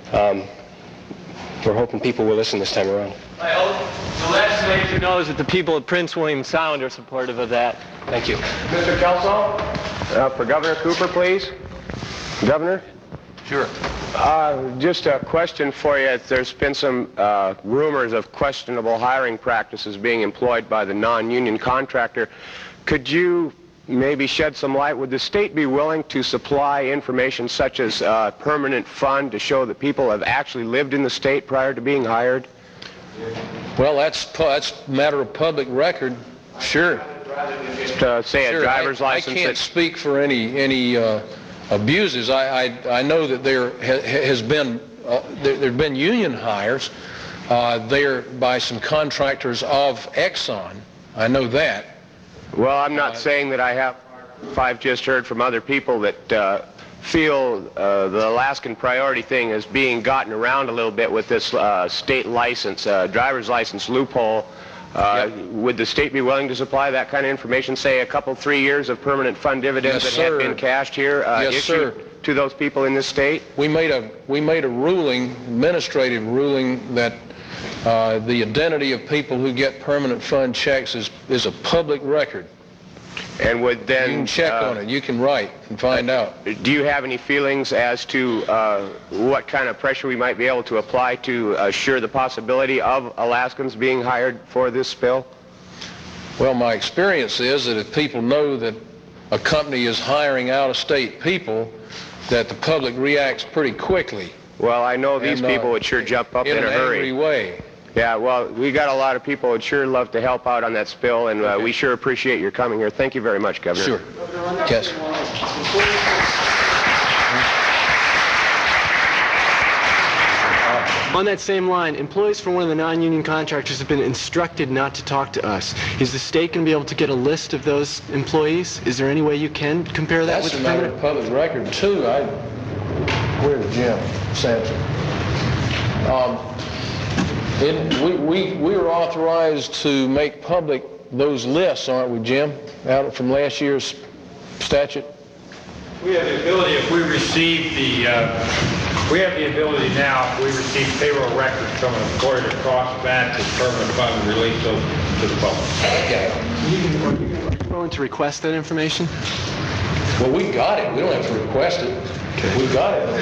Speaker 3: we're hoping people will listen this time around.
Speaker 6: I hope the legislature knows that the people of Prince William Sound are supportive of that.
Speaker 3: Thank you.
Speaker 8: Mr. Kelso, for Governor Cooper, please. Governor?
Speaker 12: Sure.
Speaker 8: Just a question for you. There's been some rumors of questionable hiring practices being employed by the non-union contractor. Could you maybe shed some light? Would the state be willing to supply information such as a permanent fund to show that people have actually lived in the state prior to being hired?
Speaker 2: Well, that's a matter of public record. Sure.
Speaker 8: To say a driver's license.
Speaker 2: I can't speak for any abuses. I know that there have been union hires there by some contractors of Exxon. I know that.
Speaker 8: Well, I'm not saying that I have. I've just heard from other people that feel the Alaskan priority thing is being gotten around a little bit with this state license, driver's license loophole. Would the state be willing to supply that kind of information, say a couple, 3 years of permanent fund dividends
Speaker 2: Yes,
Speaker 8: that have
Speaker 2: sir.
Speaker 8: been cashed here,
Speaker 2: Yes,
Speaker 8: issued
Speaker 2: sir.
Speaker 8: to those people in this state?
Speaker 2: We made a ruling, administrative ruling, that the identity of people who get permanent fund checks is a public record.
Speaker 8: And would then...
Speaker 2: You can check on it. You can write and find out.
Speaker 8: Do you have any feelings as to what kind of pressure we might be able to apply to assure the possibility of Alaskans being hired for this spill?
Speaker 2: Well, my experience is that if people know that a company is hiring out-of-state people, that the public reacts pretty quickly.
Speaker 8: Well, I know these people would sure jump up in a hurry.
Speaker 2: Angry way.
Speaker 8: Yeah, well, we got a lot of people who'd sure love to help out on that spill, and we sure appreciate your coming here. Thank you very much, Governor.
Speaker 2: Sure. Yes.
Speaker 17: On that same line, employees from one of the non-union contractors have been instructed not to talk to us. Is the state going to be able to get a list of those employees? Is there any way you can compare that with the
Speaker 2: That's another public record, too. Where's Jim Sampson? We were authorized to make public those lists, aren't we, Jim, out from last year's statute?
Speaker 9: We have the ability, if we receive we have the ability now, if we receive payroll records from an employer to cross back to permanent fund and release those to the public.
Speaker 2: Okay.
Speaker 17: Are you willing to request that information?
Speaker 2: Well, we got it. We don't have to request it. Okay. We got it.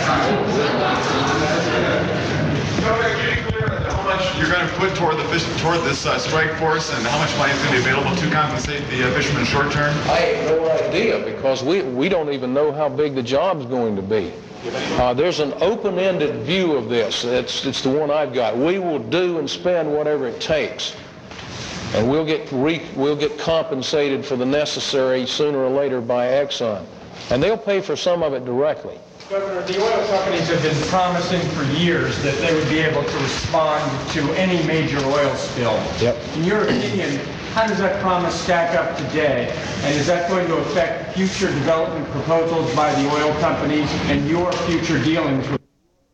Speaker 13: How much you're going to put toward this strike force, and how much money is going to be available to compensate the fishermen short term?
Speaker 2: I have no idea, because we don't even know how big the job's going to be. There's an open-ended view of this. It's the one I've got. We will do and spend whatever it takes, and we'll get compensated for the necessary sooner or later by Exxon, and they'll pay for some of it directly.
Speaker 9: Governor, the oil companies have been promising for years that they would be able to respond to any major oil spill.
Speaker 2: Yep.
Speaker 9: In your opinion, how does that promise stack up today? And is that going to affect future development proposals by the oil companies and your future dealings with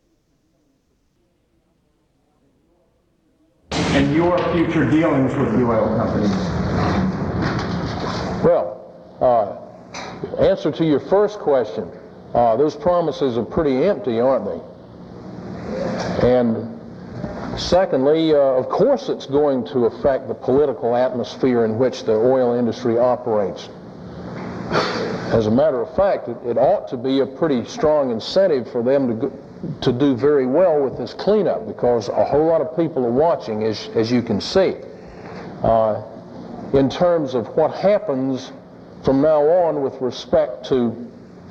Speaker 9: the oil companies?
Speaker 2: Well, answer to your first question. Those promises are pretty empty, aren't they? And secondly, of course it's going to affect the political atmosphere in which the oil industry operates. As a matter of fact, it ought to be a pretty strong incentive for them to do very well with this cleanup, because a whole lot of people are watching, as you can see. In terms of what happens from now on with respect to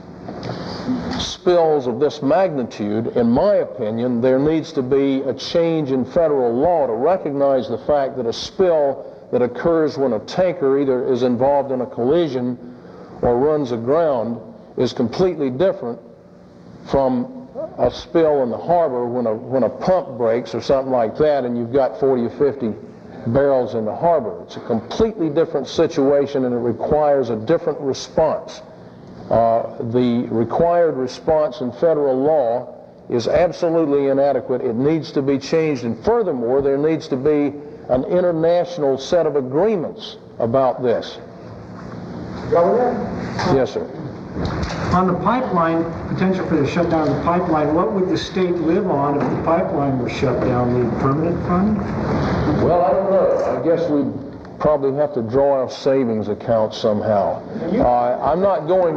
Speaker 2: spills of this magnitude, in my opinion, there needs to be a change in federal law to recognize the fact that a spill that occurs when a tanker either is involved in a collision or runs aground is completely different from a spill in the harbor when a pump breaks or something like that, and you've got 40 or 50 barrels in the harbor. It's a completely different situation, and it requires a different response. The required response in federal law is absolutely inadequate. It needs to be changed, and furthermore, there needs to be an international set of agreements about this.
Speaker 10: Governor?
Speaker 2: Yes, sir.
Speaker 10: On the pipeline, potential for the shutdown of the pipeline, what would the state live on if the pipeline was shut down? The permanent fund?
Speaker 2: Well, I don't know. I guess we'd probably have to draw our savings account somehow. I'm not going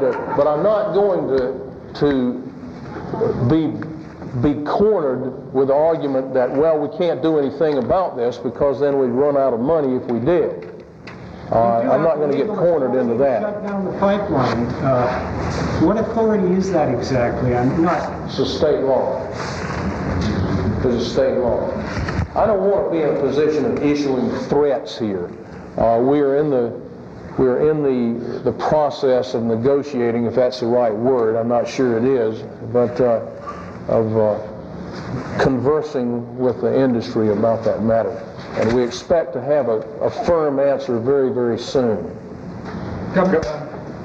Speaker 2: to be cornered with the argument that, well, we can't do anything about this because then we'd run out of money if we did. I'm not going to get cornered into that.
Speaker 10: Shut down the pipeline. What authority is that exactly? I'm not.
Speaker 2: It's a state law. There's a state law. I don't want to be in a position of issuing threats here. We're in the process of negotiating, if that's the right word. I'm not sure it is, but of conversing with the industry about that matter. And we expect to have a firm answer very, very soon.
Speaker 10: Governor,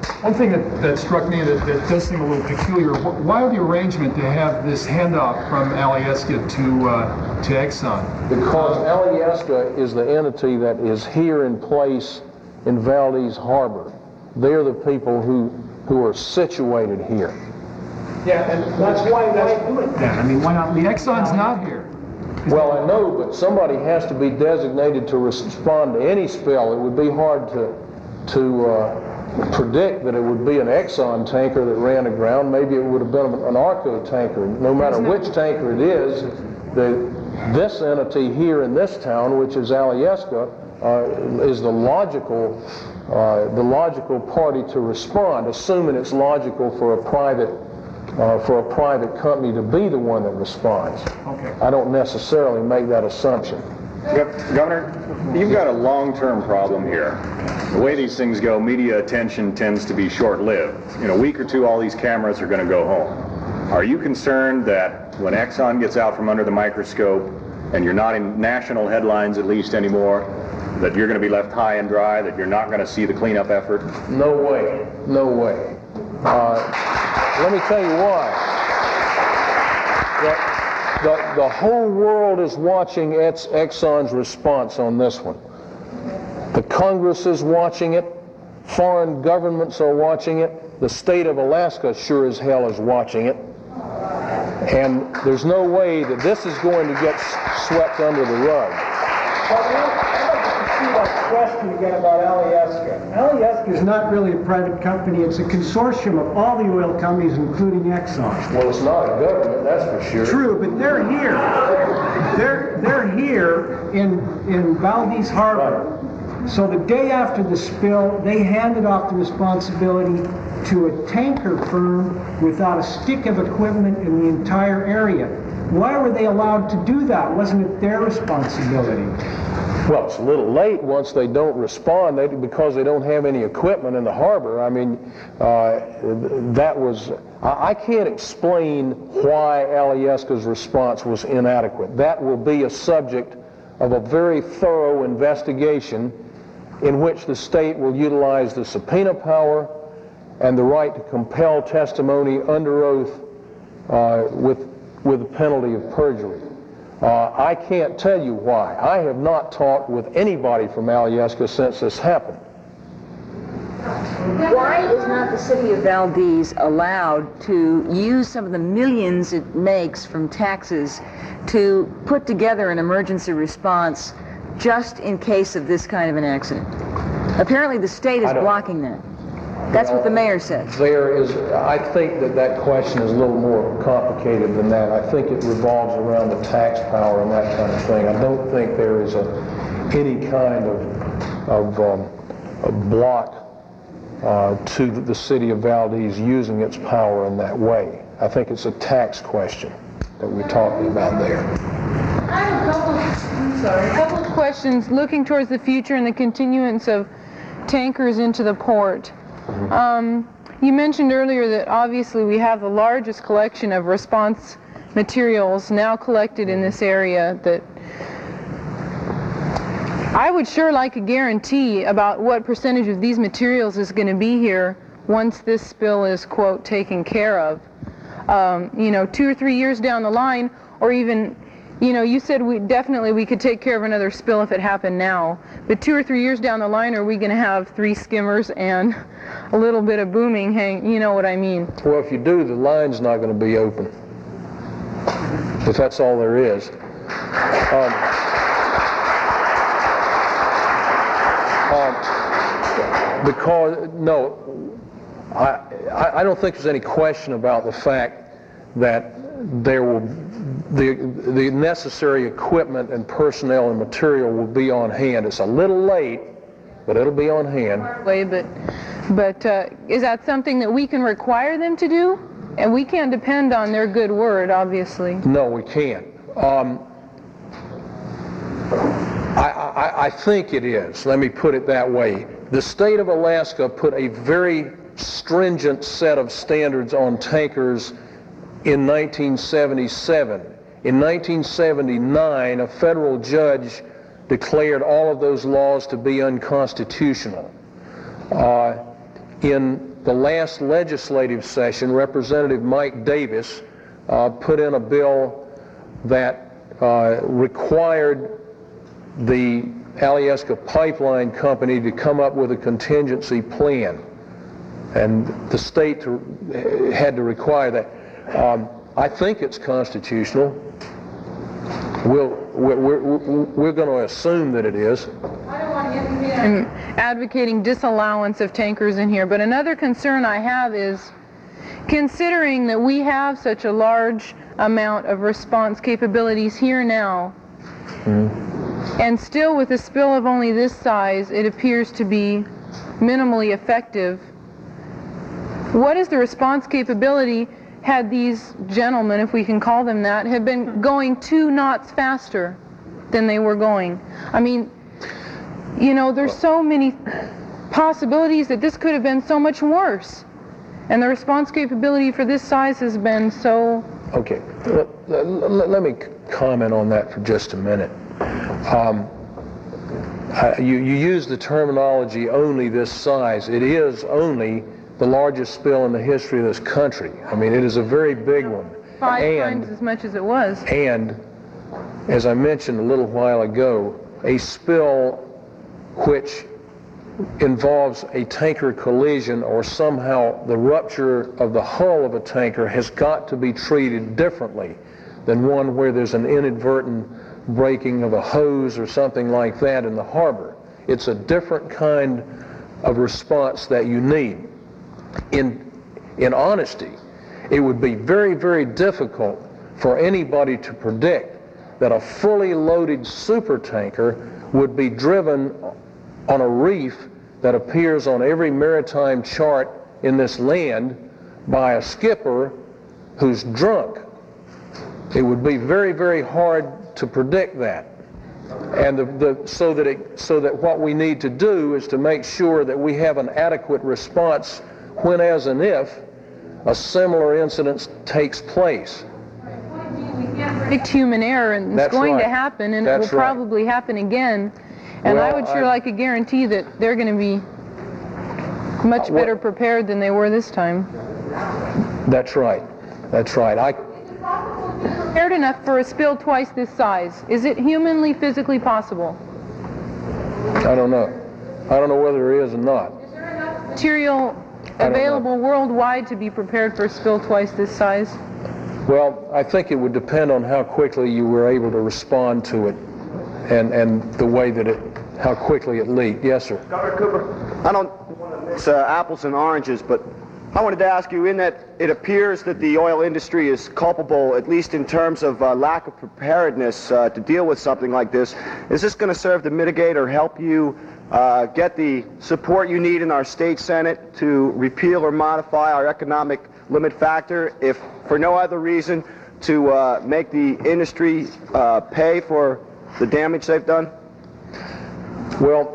Speaker 20: One thing that struck me that does seem a little peculiar, why the arrangement to have this handoff from Alyeska to Exxon?
Speaker 2: Because Alyeska is the entity that is here in place in Valdez Harbor. They're the people who are situated here.
Speaker 10: Yeah, and that's why do it then. I mean, why not? The Exxon's not here.
Speaker 2: Well, I know, but somebody has to be designated to respond to any spill. It would be hard to predict that it would be an Exxon tanker that ran aground. Maybe it would have been an Arco tanker. No matter which tanker it is, this entity here in this town, which is Alyeska, is the logical party to respond, assuming it's logical for a private company to be the one that responds.
Speaker 10: Okay.
Speaker 2: I don't necessarily make that assumption.
Speaker 11: Governor, you've got a long-term problem here. The way these things go, media attention tends to be short-lived. In a week or two, all these cameras are going to go home. Are you concerned that when Exxon gets out from under the microscope, and you're not in national headlines at least anymore, that you're going to be left high and dry, that you're not going to see the cleanup effort?
Speaker 2: No way. No way. Let me tell you why. The whole world is watching Exxon's response on this one. The Congress is watching it. Foreign governments are watching it. The state of Alaska sure as hell is watching it. And there's no way that this is going to get swept under the rug.
Speaker 10: Question again about Alyeska. Alyeska is not really a private company. It's a consortium of all the oil companies, including Exxon.
Speaker 2: Well, it's not a government, that's for sure.
Speaker 10: True, but they're here. They're here in Valdez Harbor. So the day after the spill, they handed off the responsibility to a tanker firm without a stick of equipment in the entire area. Why were they allowed to do that? Wasn't it their responsibility?
Speaker 2: Well, it's a little late once they don't respond because they don't have any equipment in the harbor. I mean, I can't explain why Alyeska's response was inadequate. That will be a subject of a very thorough investigation in which the state will utilize the subpoena power and the right to compel testimony under oath with the penalty of perjury. I can't tell you why. I have not talked with anybody from Alyeska since this happened.
Speaker 7: Why is not the city of Valdez allowed to use some of the millions it makes from taxes to put together an emergency response just in case of this kind of an accident? Apparently the state is blocking that. That's what the mayor says.
Speaker 2: I think that question is a little more complicated than that. I think it revolves around the tax power and that kind of thing. I don't think there is any kind of block to the city of Valdez using its power in that way. I think it's a tax question that we're talking about there.
Speaker 15: I have a couple of questions looking towards the future and the continuance of tankers into the port. You mentioned earlier that obviously we have the largest collection of response materials now collected in this area. That I would sure like a guarantee about what percentage of these materials is going to be here once this spill is, quote, taken care of. 2 or 3 years down the line, or even, you said we could take care of another spill if it happened now. But 2 or 3 years down the line, are we going to have 3 skimmers and a little bit of booming hang? You know what I mean?
Speaker 2: Well, if you do, the line's not going to be open. If that's all there is. Because, no, I don't think there's any question about the fact that there will the necessary equipment and personnel and material will be on hand. It's a little late, but it'll be on hand.
Speaker 15: But is that something that we can require them to do? And we can't depend on their good word, obviously.
Speaker 2: No, we can't. I think it is. Let me put it that way. The state of Alaska put a very stringent set of standards on tankers in 1977. In 1979, a federal judge declared all of those laws to be unconstitutional. In the last legislative session, Representative Mike Davis put in a bill that required the Alyeska Pipeline Company to come up with a contingency plan, and the state had to require that. I think it's constitutional. We're going to assume that it is.
Speaker 15: I'm advocating disallowance of tankers in here, but another concern I have is, considering that we have such a large amount of response capabilities here now, and still with a spill of only this size, it appears to be minimally effective. What is the response capability had these gentlemen, if we can call them that, had been going 2 knots faster than they were going? I mean, you know, there's so many possibilities that this could have been so much worse. And the response capability for this size has been so...
Speaker 2: Okay, let me comment on that for just a minute. You use the terminology only this size. It is only the largest spill in the history of this country. I mean, it is a very big one.
Speaker 15: 5 times as much as it was.
Speaker 2: And, as I mentioned a little while ago, a spill which involves a tanker collision or somehow the rupture of the hull of a tanker has got to be treated differently than one where there's an inadvertent breaking of a hose or something like that in the harbor. It's a different kind of response that you need. In honesty, it would be very, very difficult for anybody to predict that a fully loaded supertanker would be driven on a reef that appears on every maritime chart in this land by a skipper who's drunk. It would be very, very hard to predict that. And so that what we need to do is to make sure that we have an adequate response when, as and if, a similar incident takes place.
Speaker 15: Predict human error, and it's going to happen, and it will probably happen again. And I would sure like a guarantee that they're going to be much better prepared than they were this time.
Speaker 2: That's right. That's right.
Speaker 15: Prepared enough for a spill twice this size. Is it humanly, physically possible?
Speaker 2: I don't know. I don't know whether it is or not.
Speaker 15: Is there enough material available worldwide to be prepared for a spill twice this size?
Speaker 2: Well, I think it would depend on how quickly you were able to respond to it and the way that how quickly it leaked. Yes, sir.
Speaker 16: Governor Cooper, I don't want to mix apples and oranges, but I wanted to ask you, in that it appears that the oil industry is culpable, at least in terms of lack of preparedness to deal with something like this. Is this going to serve to mitigate or help you get the support you need in our state Senate to repeal or modify our economic limit factor, if for no other reason to make the industry pay for the damage they've done?
Speaker 2: Well,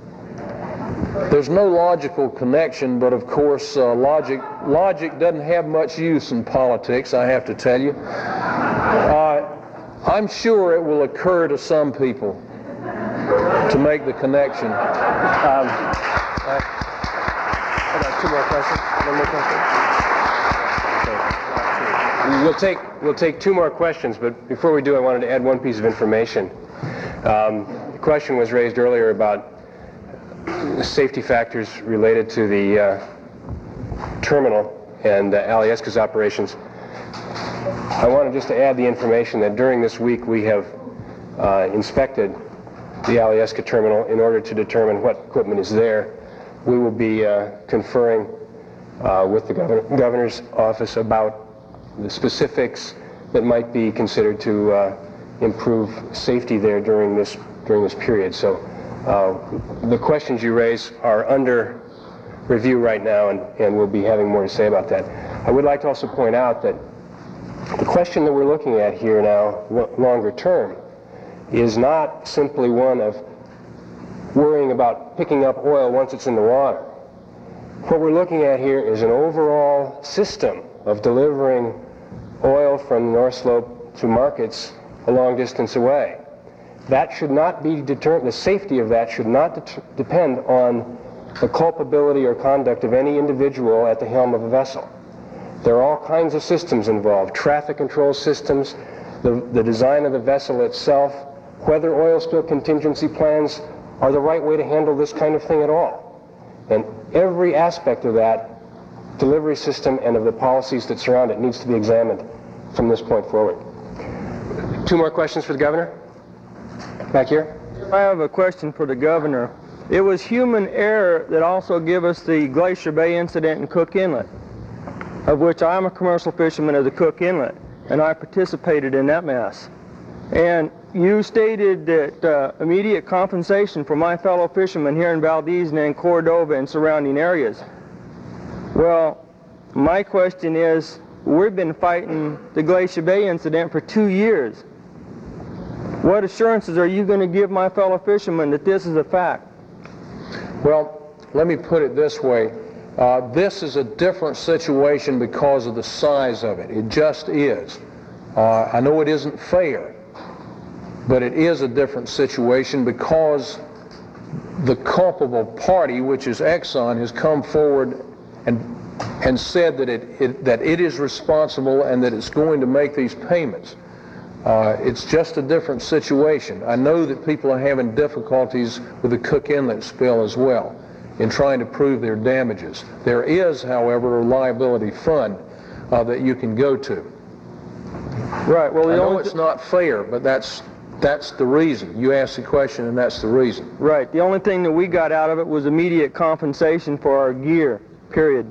Speaker 2: there's no logical connection, but of course logic doesn't have much use in politics, I have to tell you. I'm sure it will occur to some people to make the connection.
Speaker 3: I got 2 more questions. One more question. We'll take 2 more questions, but before we do, I wanted to add one piece of information. The question was raised earlier about safety factors related to the terminal and Alyeska's operations. I wanted just to add the information that during this week we have inspected the Alyeska terminal in order to determine what equipment is there. We will be conferring with the governor's office about the specifics that might be considered to improve safety there during this period. So the questions you raise are under review right now, and we'll be having more to say about that. I would like to also point out that the question that we're looking at here now, longer term, is not simply one of worrying about picking up oil once it's in the water. What we're looking at here is an overall system of delivering oil from the North Slope to markets a long distance away. That should not be determined, the safety of that should not depend on the culpability or conduct of any individual at the helm of a vessel. There are all kinds of systems involved, traffic control systems, the design of the vessel itself, whether oil spill contingency plans are the right way to handle this kind of thing at all. And every aspect of that delivery system and of the policies that surround it needs to be examined from this point forward. 2 more questions for the governor? Back here.
Speaker 18: I have a question for the governor. It was human error that also gave us the Glacier Bay incident in Cook Inlet, of which I'm a commercial fisherman of the Cook Inlet, and I participated in that mess. And you stated that immediate compensation for my fellow fishermen here in Valdez and in Cordova and surrounding areas. Well, my question is, we've been fighting the Glacier Bay incident for 2 years. What assurances are you going to give my fellow fishermen that this is a fact?
Speaker 2: Well, let me put it this way. This is a different situation because of the size of it. It just is. I know it isn't fair, but it is a different situation because the culpable party, which is Exxon, has come forward and said that it is responsible and that it's going to make these payments. It's just a different situation. I know that people are having difficulties with the Cook Inlet spill as well in trying to prove their damages. There is, however, a liability fund that you can go to.
Speaker 18: Right. Well,
Speaker 2: I know it's not fair, but that's the reason. You asked the question, and that's the reason.
Speaker 18: Right. The only thing that we got out of it was immediate compensation for our gear, period.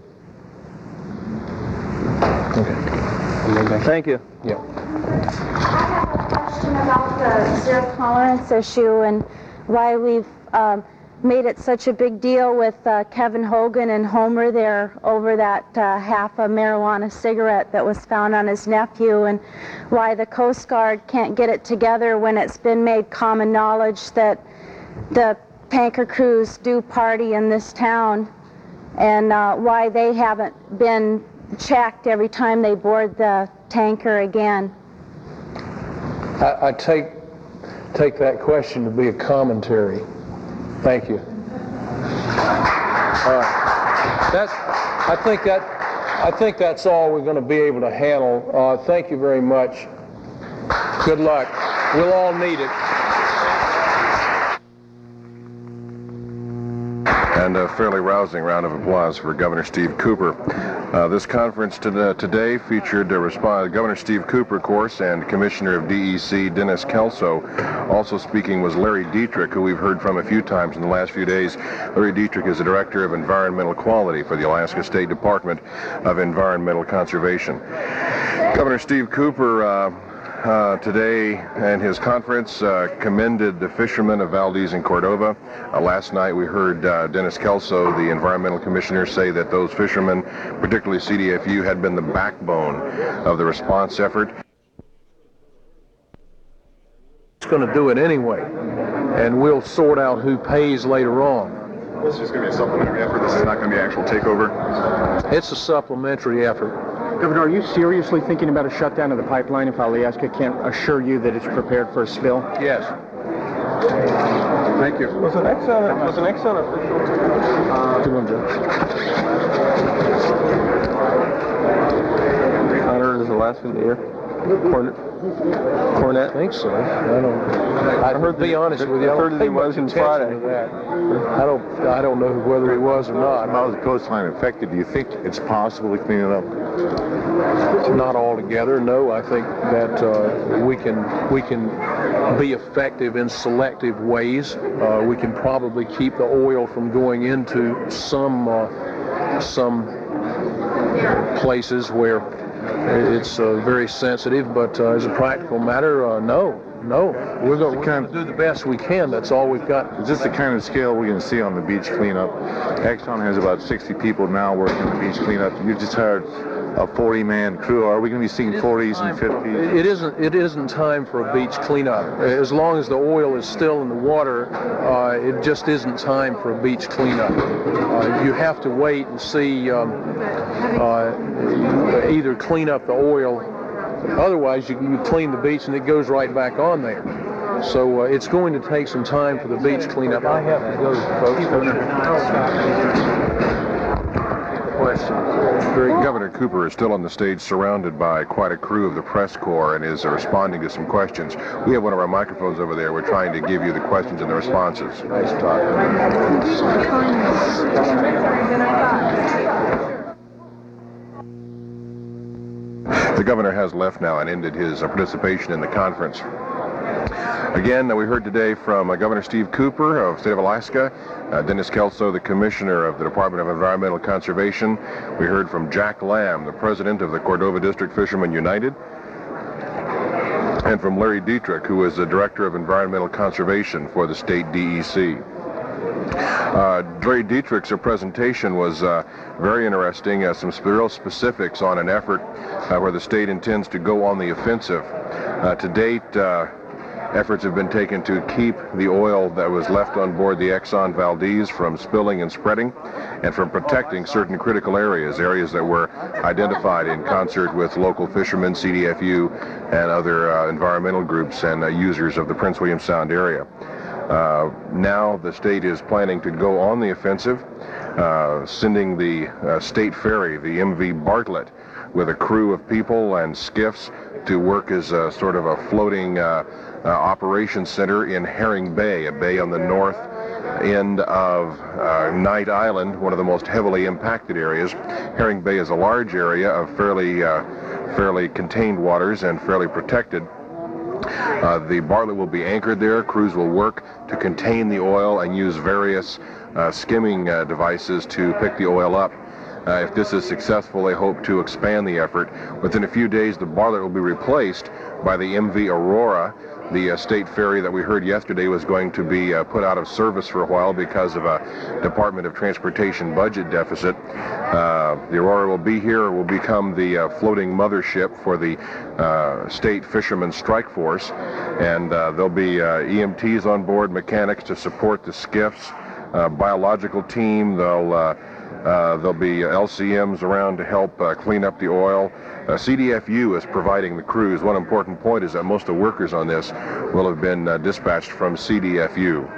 Speaker 2: Okay.
Speaker 18: Thank you.
Speaker 2: Yeah.
Speaker 19: I have a question about the zero tolerance issue and why we've made it such a big deal with Kevin Hogan and Homer there over that half a marijuana cigarette that was found on his nephew, and why the Coast Guard can't get it together when it's been made common knowledge that the tanker crews do party in this town, and why they haven't been checked every time they board the tanker again.
Speaker 2: I take that question to be a commentary. Thank you. I think that's all we're going to be able to handle. Thank you very much. Good luck. We'll all need it.
Speaker 1: And a fairly rousing round of applause for Governor Steve Cooper. This conference today featured Governor Steve Cooper, of course, and Commissioner of DEC Dennis Kelso. Also speaking was Larry Dietrich, who we've heard from a few times in the last few days. Larry Dietrich is the Director of Environmental Quality for the Alaska State Department of Environmental Conservation. Governor Steve Cooper today in his conference commended the fishermen of Valdez and Cordova. Last night we heard Dennis Kelso, the environmental commissioner, say that those fishermen, particularly CDFU, had been the backbone of the response effort.
Speaker 2: It's going to do it anyway, and we'll sort out who pays later on.
Speaker 13: This is going to be a supplementary effort. This is not going to be an actual takeover.
Speaker 2: It's a supplementary effort.
Speaker 23: Governor, are you seriously thinking about a shutdown of the pipeline if Alaska can't assure you that it's prepared for a spill?
Speaker 2: Yes.
Speaker 23: Thank you.
Speaker 18: Was an Exxon official?
Speaker 23: Good one, Judge.
Speaker 18: Connor is Alaskan Air. Cornet?
Speaker 2: I think so. I heard. To be honest with you, I heard he was in Friday. I don't know whether he was or not.
Speaker 24: How is the coastline affected? Do you think it's possible to clean it up?
Speaker 2: Not altogether. No, I think that we can be effective in selective ways. We can probably keep the oil from going into some places where it's very sensitive, but as a practical matter, no. We're going to do the best we can. That's all we've got.
Speaker 24: Is this the kind of scale we're going to see on the beach cleanup? Exxon has about 60 people now working on the beach cleanup. You just hired a 40-man crew. Are we going to be seeing 40s and 50s?
Speaker 2: It isn't time for a beach cleanup. As long as the oil is still in the water, it just isn't time for a beach cleanup. You have to wait and see either clean up the oil. Otherwise, you clean the beach and it goes right back on there. So it's going to take some time for the beach cleanup. I have to go, folks.
Speaker 1: Governor Cooper is still on the stage, surrounded by quite a crew of the press corps, and is responding to some questions. We have one of our microphones over there. We're trying to give you the questions and the responses. Nice talk. The governor has left now and ended his participation in the conference. Again, we heard today from Governor Steve Cooper of the state of Alaska, Dennis Kelso, the commissioner of the Department of Environmental Conservation. We heard from Jack Lamb, the president of the Cordova District Fishermen United, and from Larry Dietrich, who is the director of environmental conservation for the state DEC. Larry Dietrich's presentation was very interesting, some real specifics on an effort where the state intends to go on the offensive. To date, efforts have been taken to keep the oil that was left on board the Exxon Valdez from spilling and spreading, and from protecting certain critical areas that were identified in concert with local fishermen, CDFU, and other environmental groups and users of the Prince William Sound area. Now the state is planning to go on the offensive, sending the state ferry, the MV Bartlett, with a crew of people and skiffs to work as a sort of a floating operations center in Herring Bay, a bay on the north end of Knight Island, one of the most heavily impacted areas. Herring Bay is a large area of fairly contained waters and fairly protected. The Bartlett will be anchored there. Crews will work to contain the oil and use various skimming devices to pick the oil up. If this is successful, they hope to expand the effort. Within a few days, the Bartlett will be replaced by the MV Aurora. The state ferry that we heard yesterday was going to be put out of service for a while because of a Department of Transportation budget deficit. The Aurora will be here, will become the floating mothership for the state fishermen strike force, and there'll be EMTs on board, mechanics to support the skiffs, biological team. There'll be LCMs around to help clean up the oil. CDFU is providing the crews. One important point is that most of the workers on this will have been dispatched from CDFU.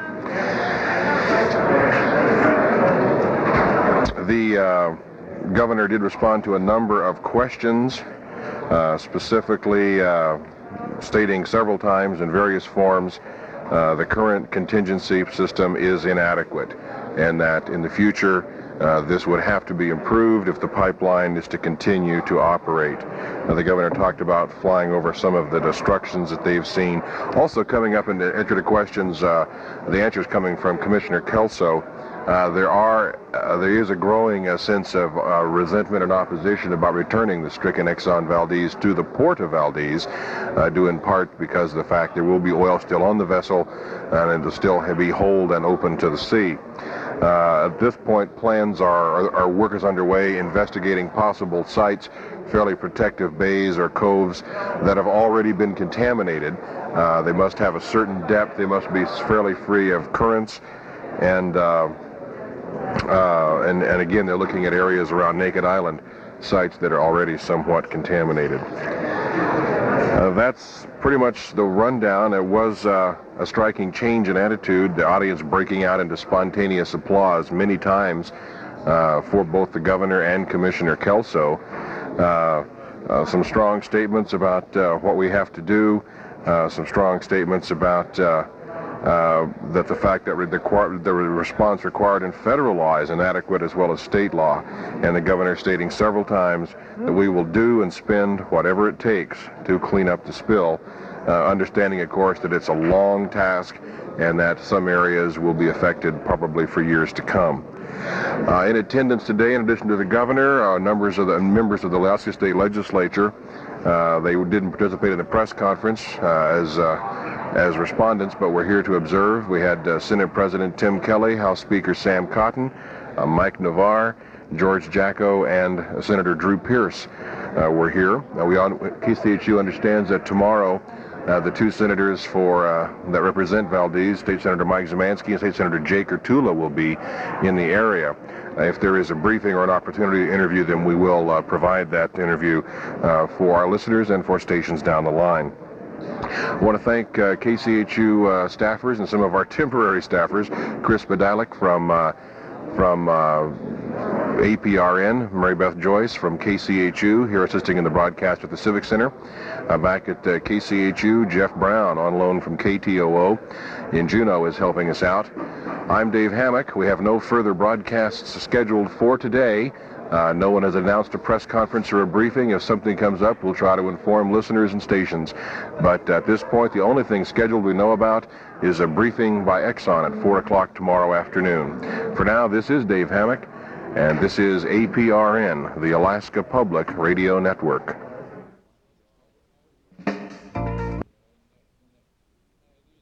Speaker 1: The governor did respond to a number of questions, specifically stating several times in various forms the current contingency system is inadequate, and that in the future this would have to be improved if the pipeline is to continue to operate. The governor talked about flying over some of the destructions that they've seen. Also coming up in the answer to questions, the answers coming from Commissioner Kelso, there is a growing sense of resentment and opposition about returning the stricken Exxon Valdez to the port of Valdez, due in part because of the fact there will be oil still on the vessel and it will still be holed and open to the sea. At this point, plans are work is underway investigating possible sites, fairly protective bays or coves that have already been contaminated. They must have a certain depth. They must be fairly free of currents, and again, they're looking at areas around Naked Island, sites that are already somewhat contaminated. That's pretty much the rundown. It was a striking change in attitude, the audience breaking out into spontaneous applause many times for both the governor and Commissioner Kelso. Some strong statements about what we have to do, some strong statements about that the fact that the response required in federal law is inadequate as well as state law, and the governor stating several times that we will do and spend whatever it takes to clean up the spill, understanding of course that it's a long task and that some areas will be affected probably for years to come. In attendance today, in addition to the governor, members of the Alaska State Legislature. They didn't participate in the press conference as respondents, but were here to observe. We had Senate President Tim Kelly, House Speaker Sam Cotton, Mike Navarre, George Jacko, and Senator Drew Pierce were here. KCHU understands that tomorrow the two senators that represent Valdez, State Senator Mike Zemansky and State Senator Jake Ertula, will be in the area. If there is a briefing or an opportunity to interview them, we will provide that interview for our listeners and for stations down the line. I want to thank KCHU staffers and some of our temporary staffers, Chris Badalik from APRN, Mary Beth Joyce from KCHU, here assisting in the broadcast at the Civic Center. Back at KCHU, Jeff Brown on loan from KTOO in Juneau is helping us out. I'm Dave Hammack. We have no further broadcasts scheduled for today. No one has announced a press conference or a briefing. If something comes up, we'll try to inform listeners and stations. But at this point, the only thing scheduled we know about is a briefing by Exxon at 4 o'clock tomorrow afternoon. For now, this is Dave Hammack, and this is APRN, the Alaska Public Radio Network.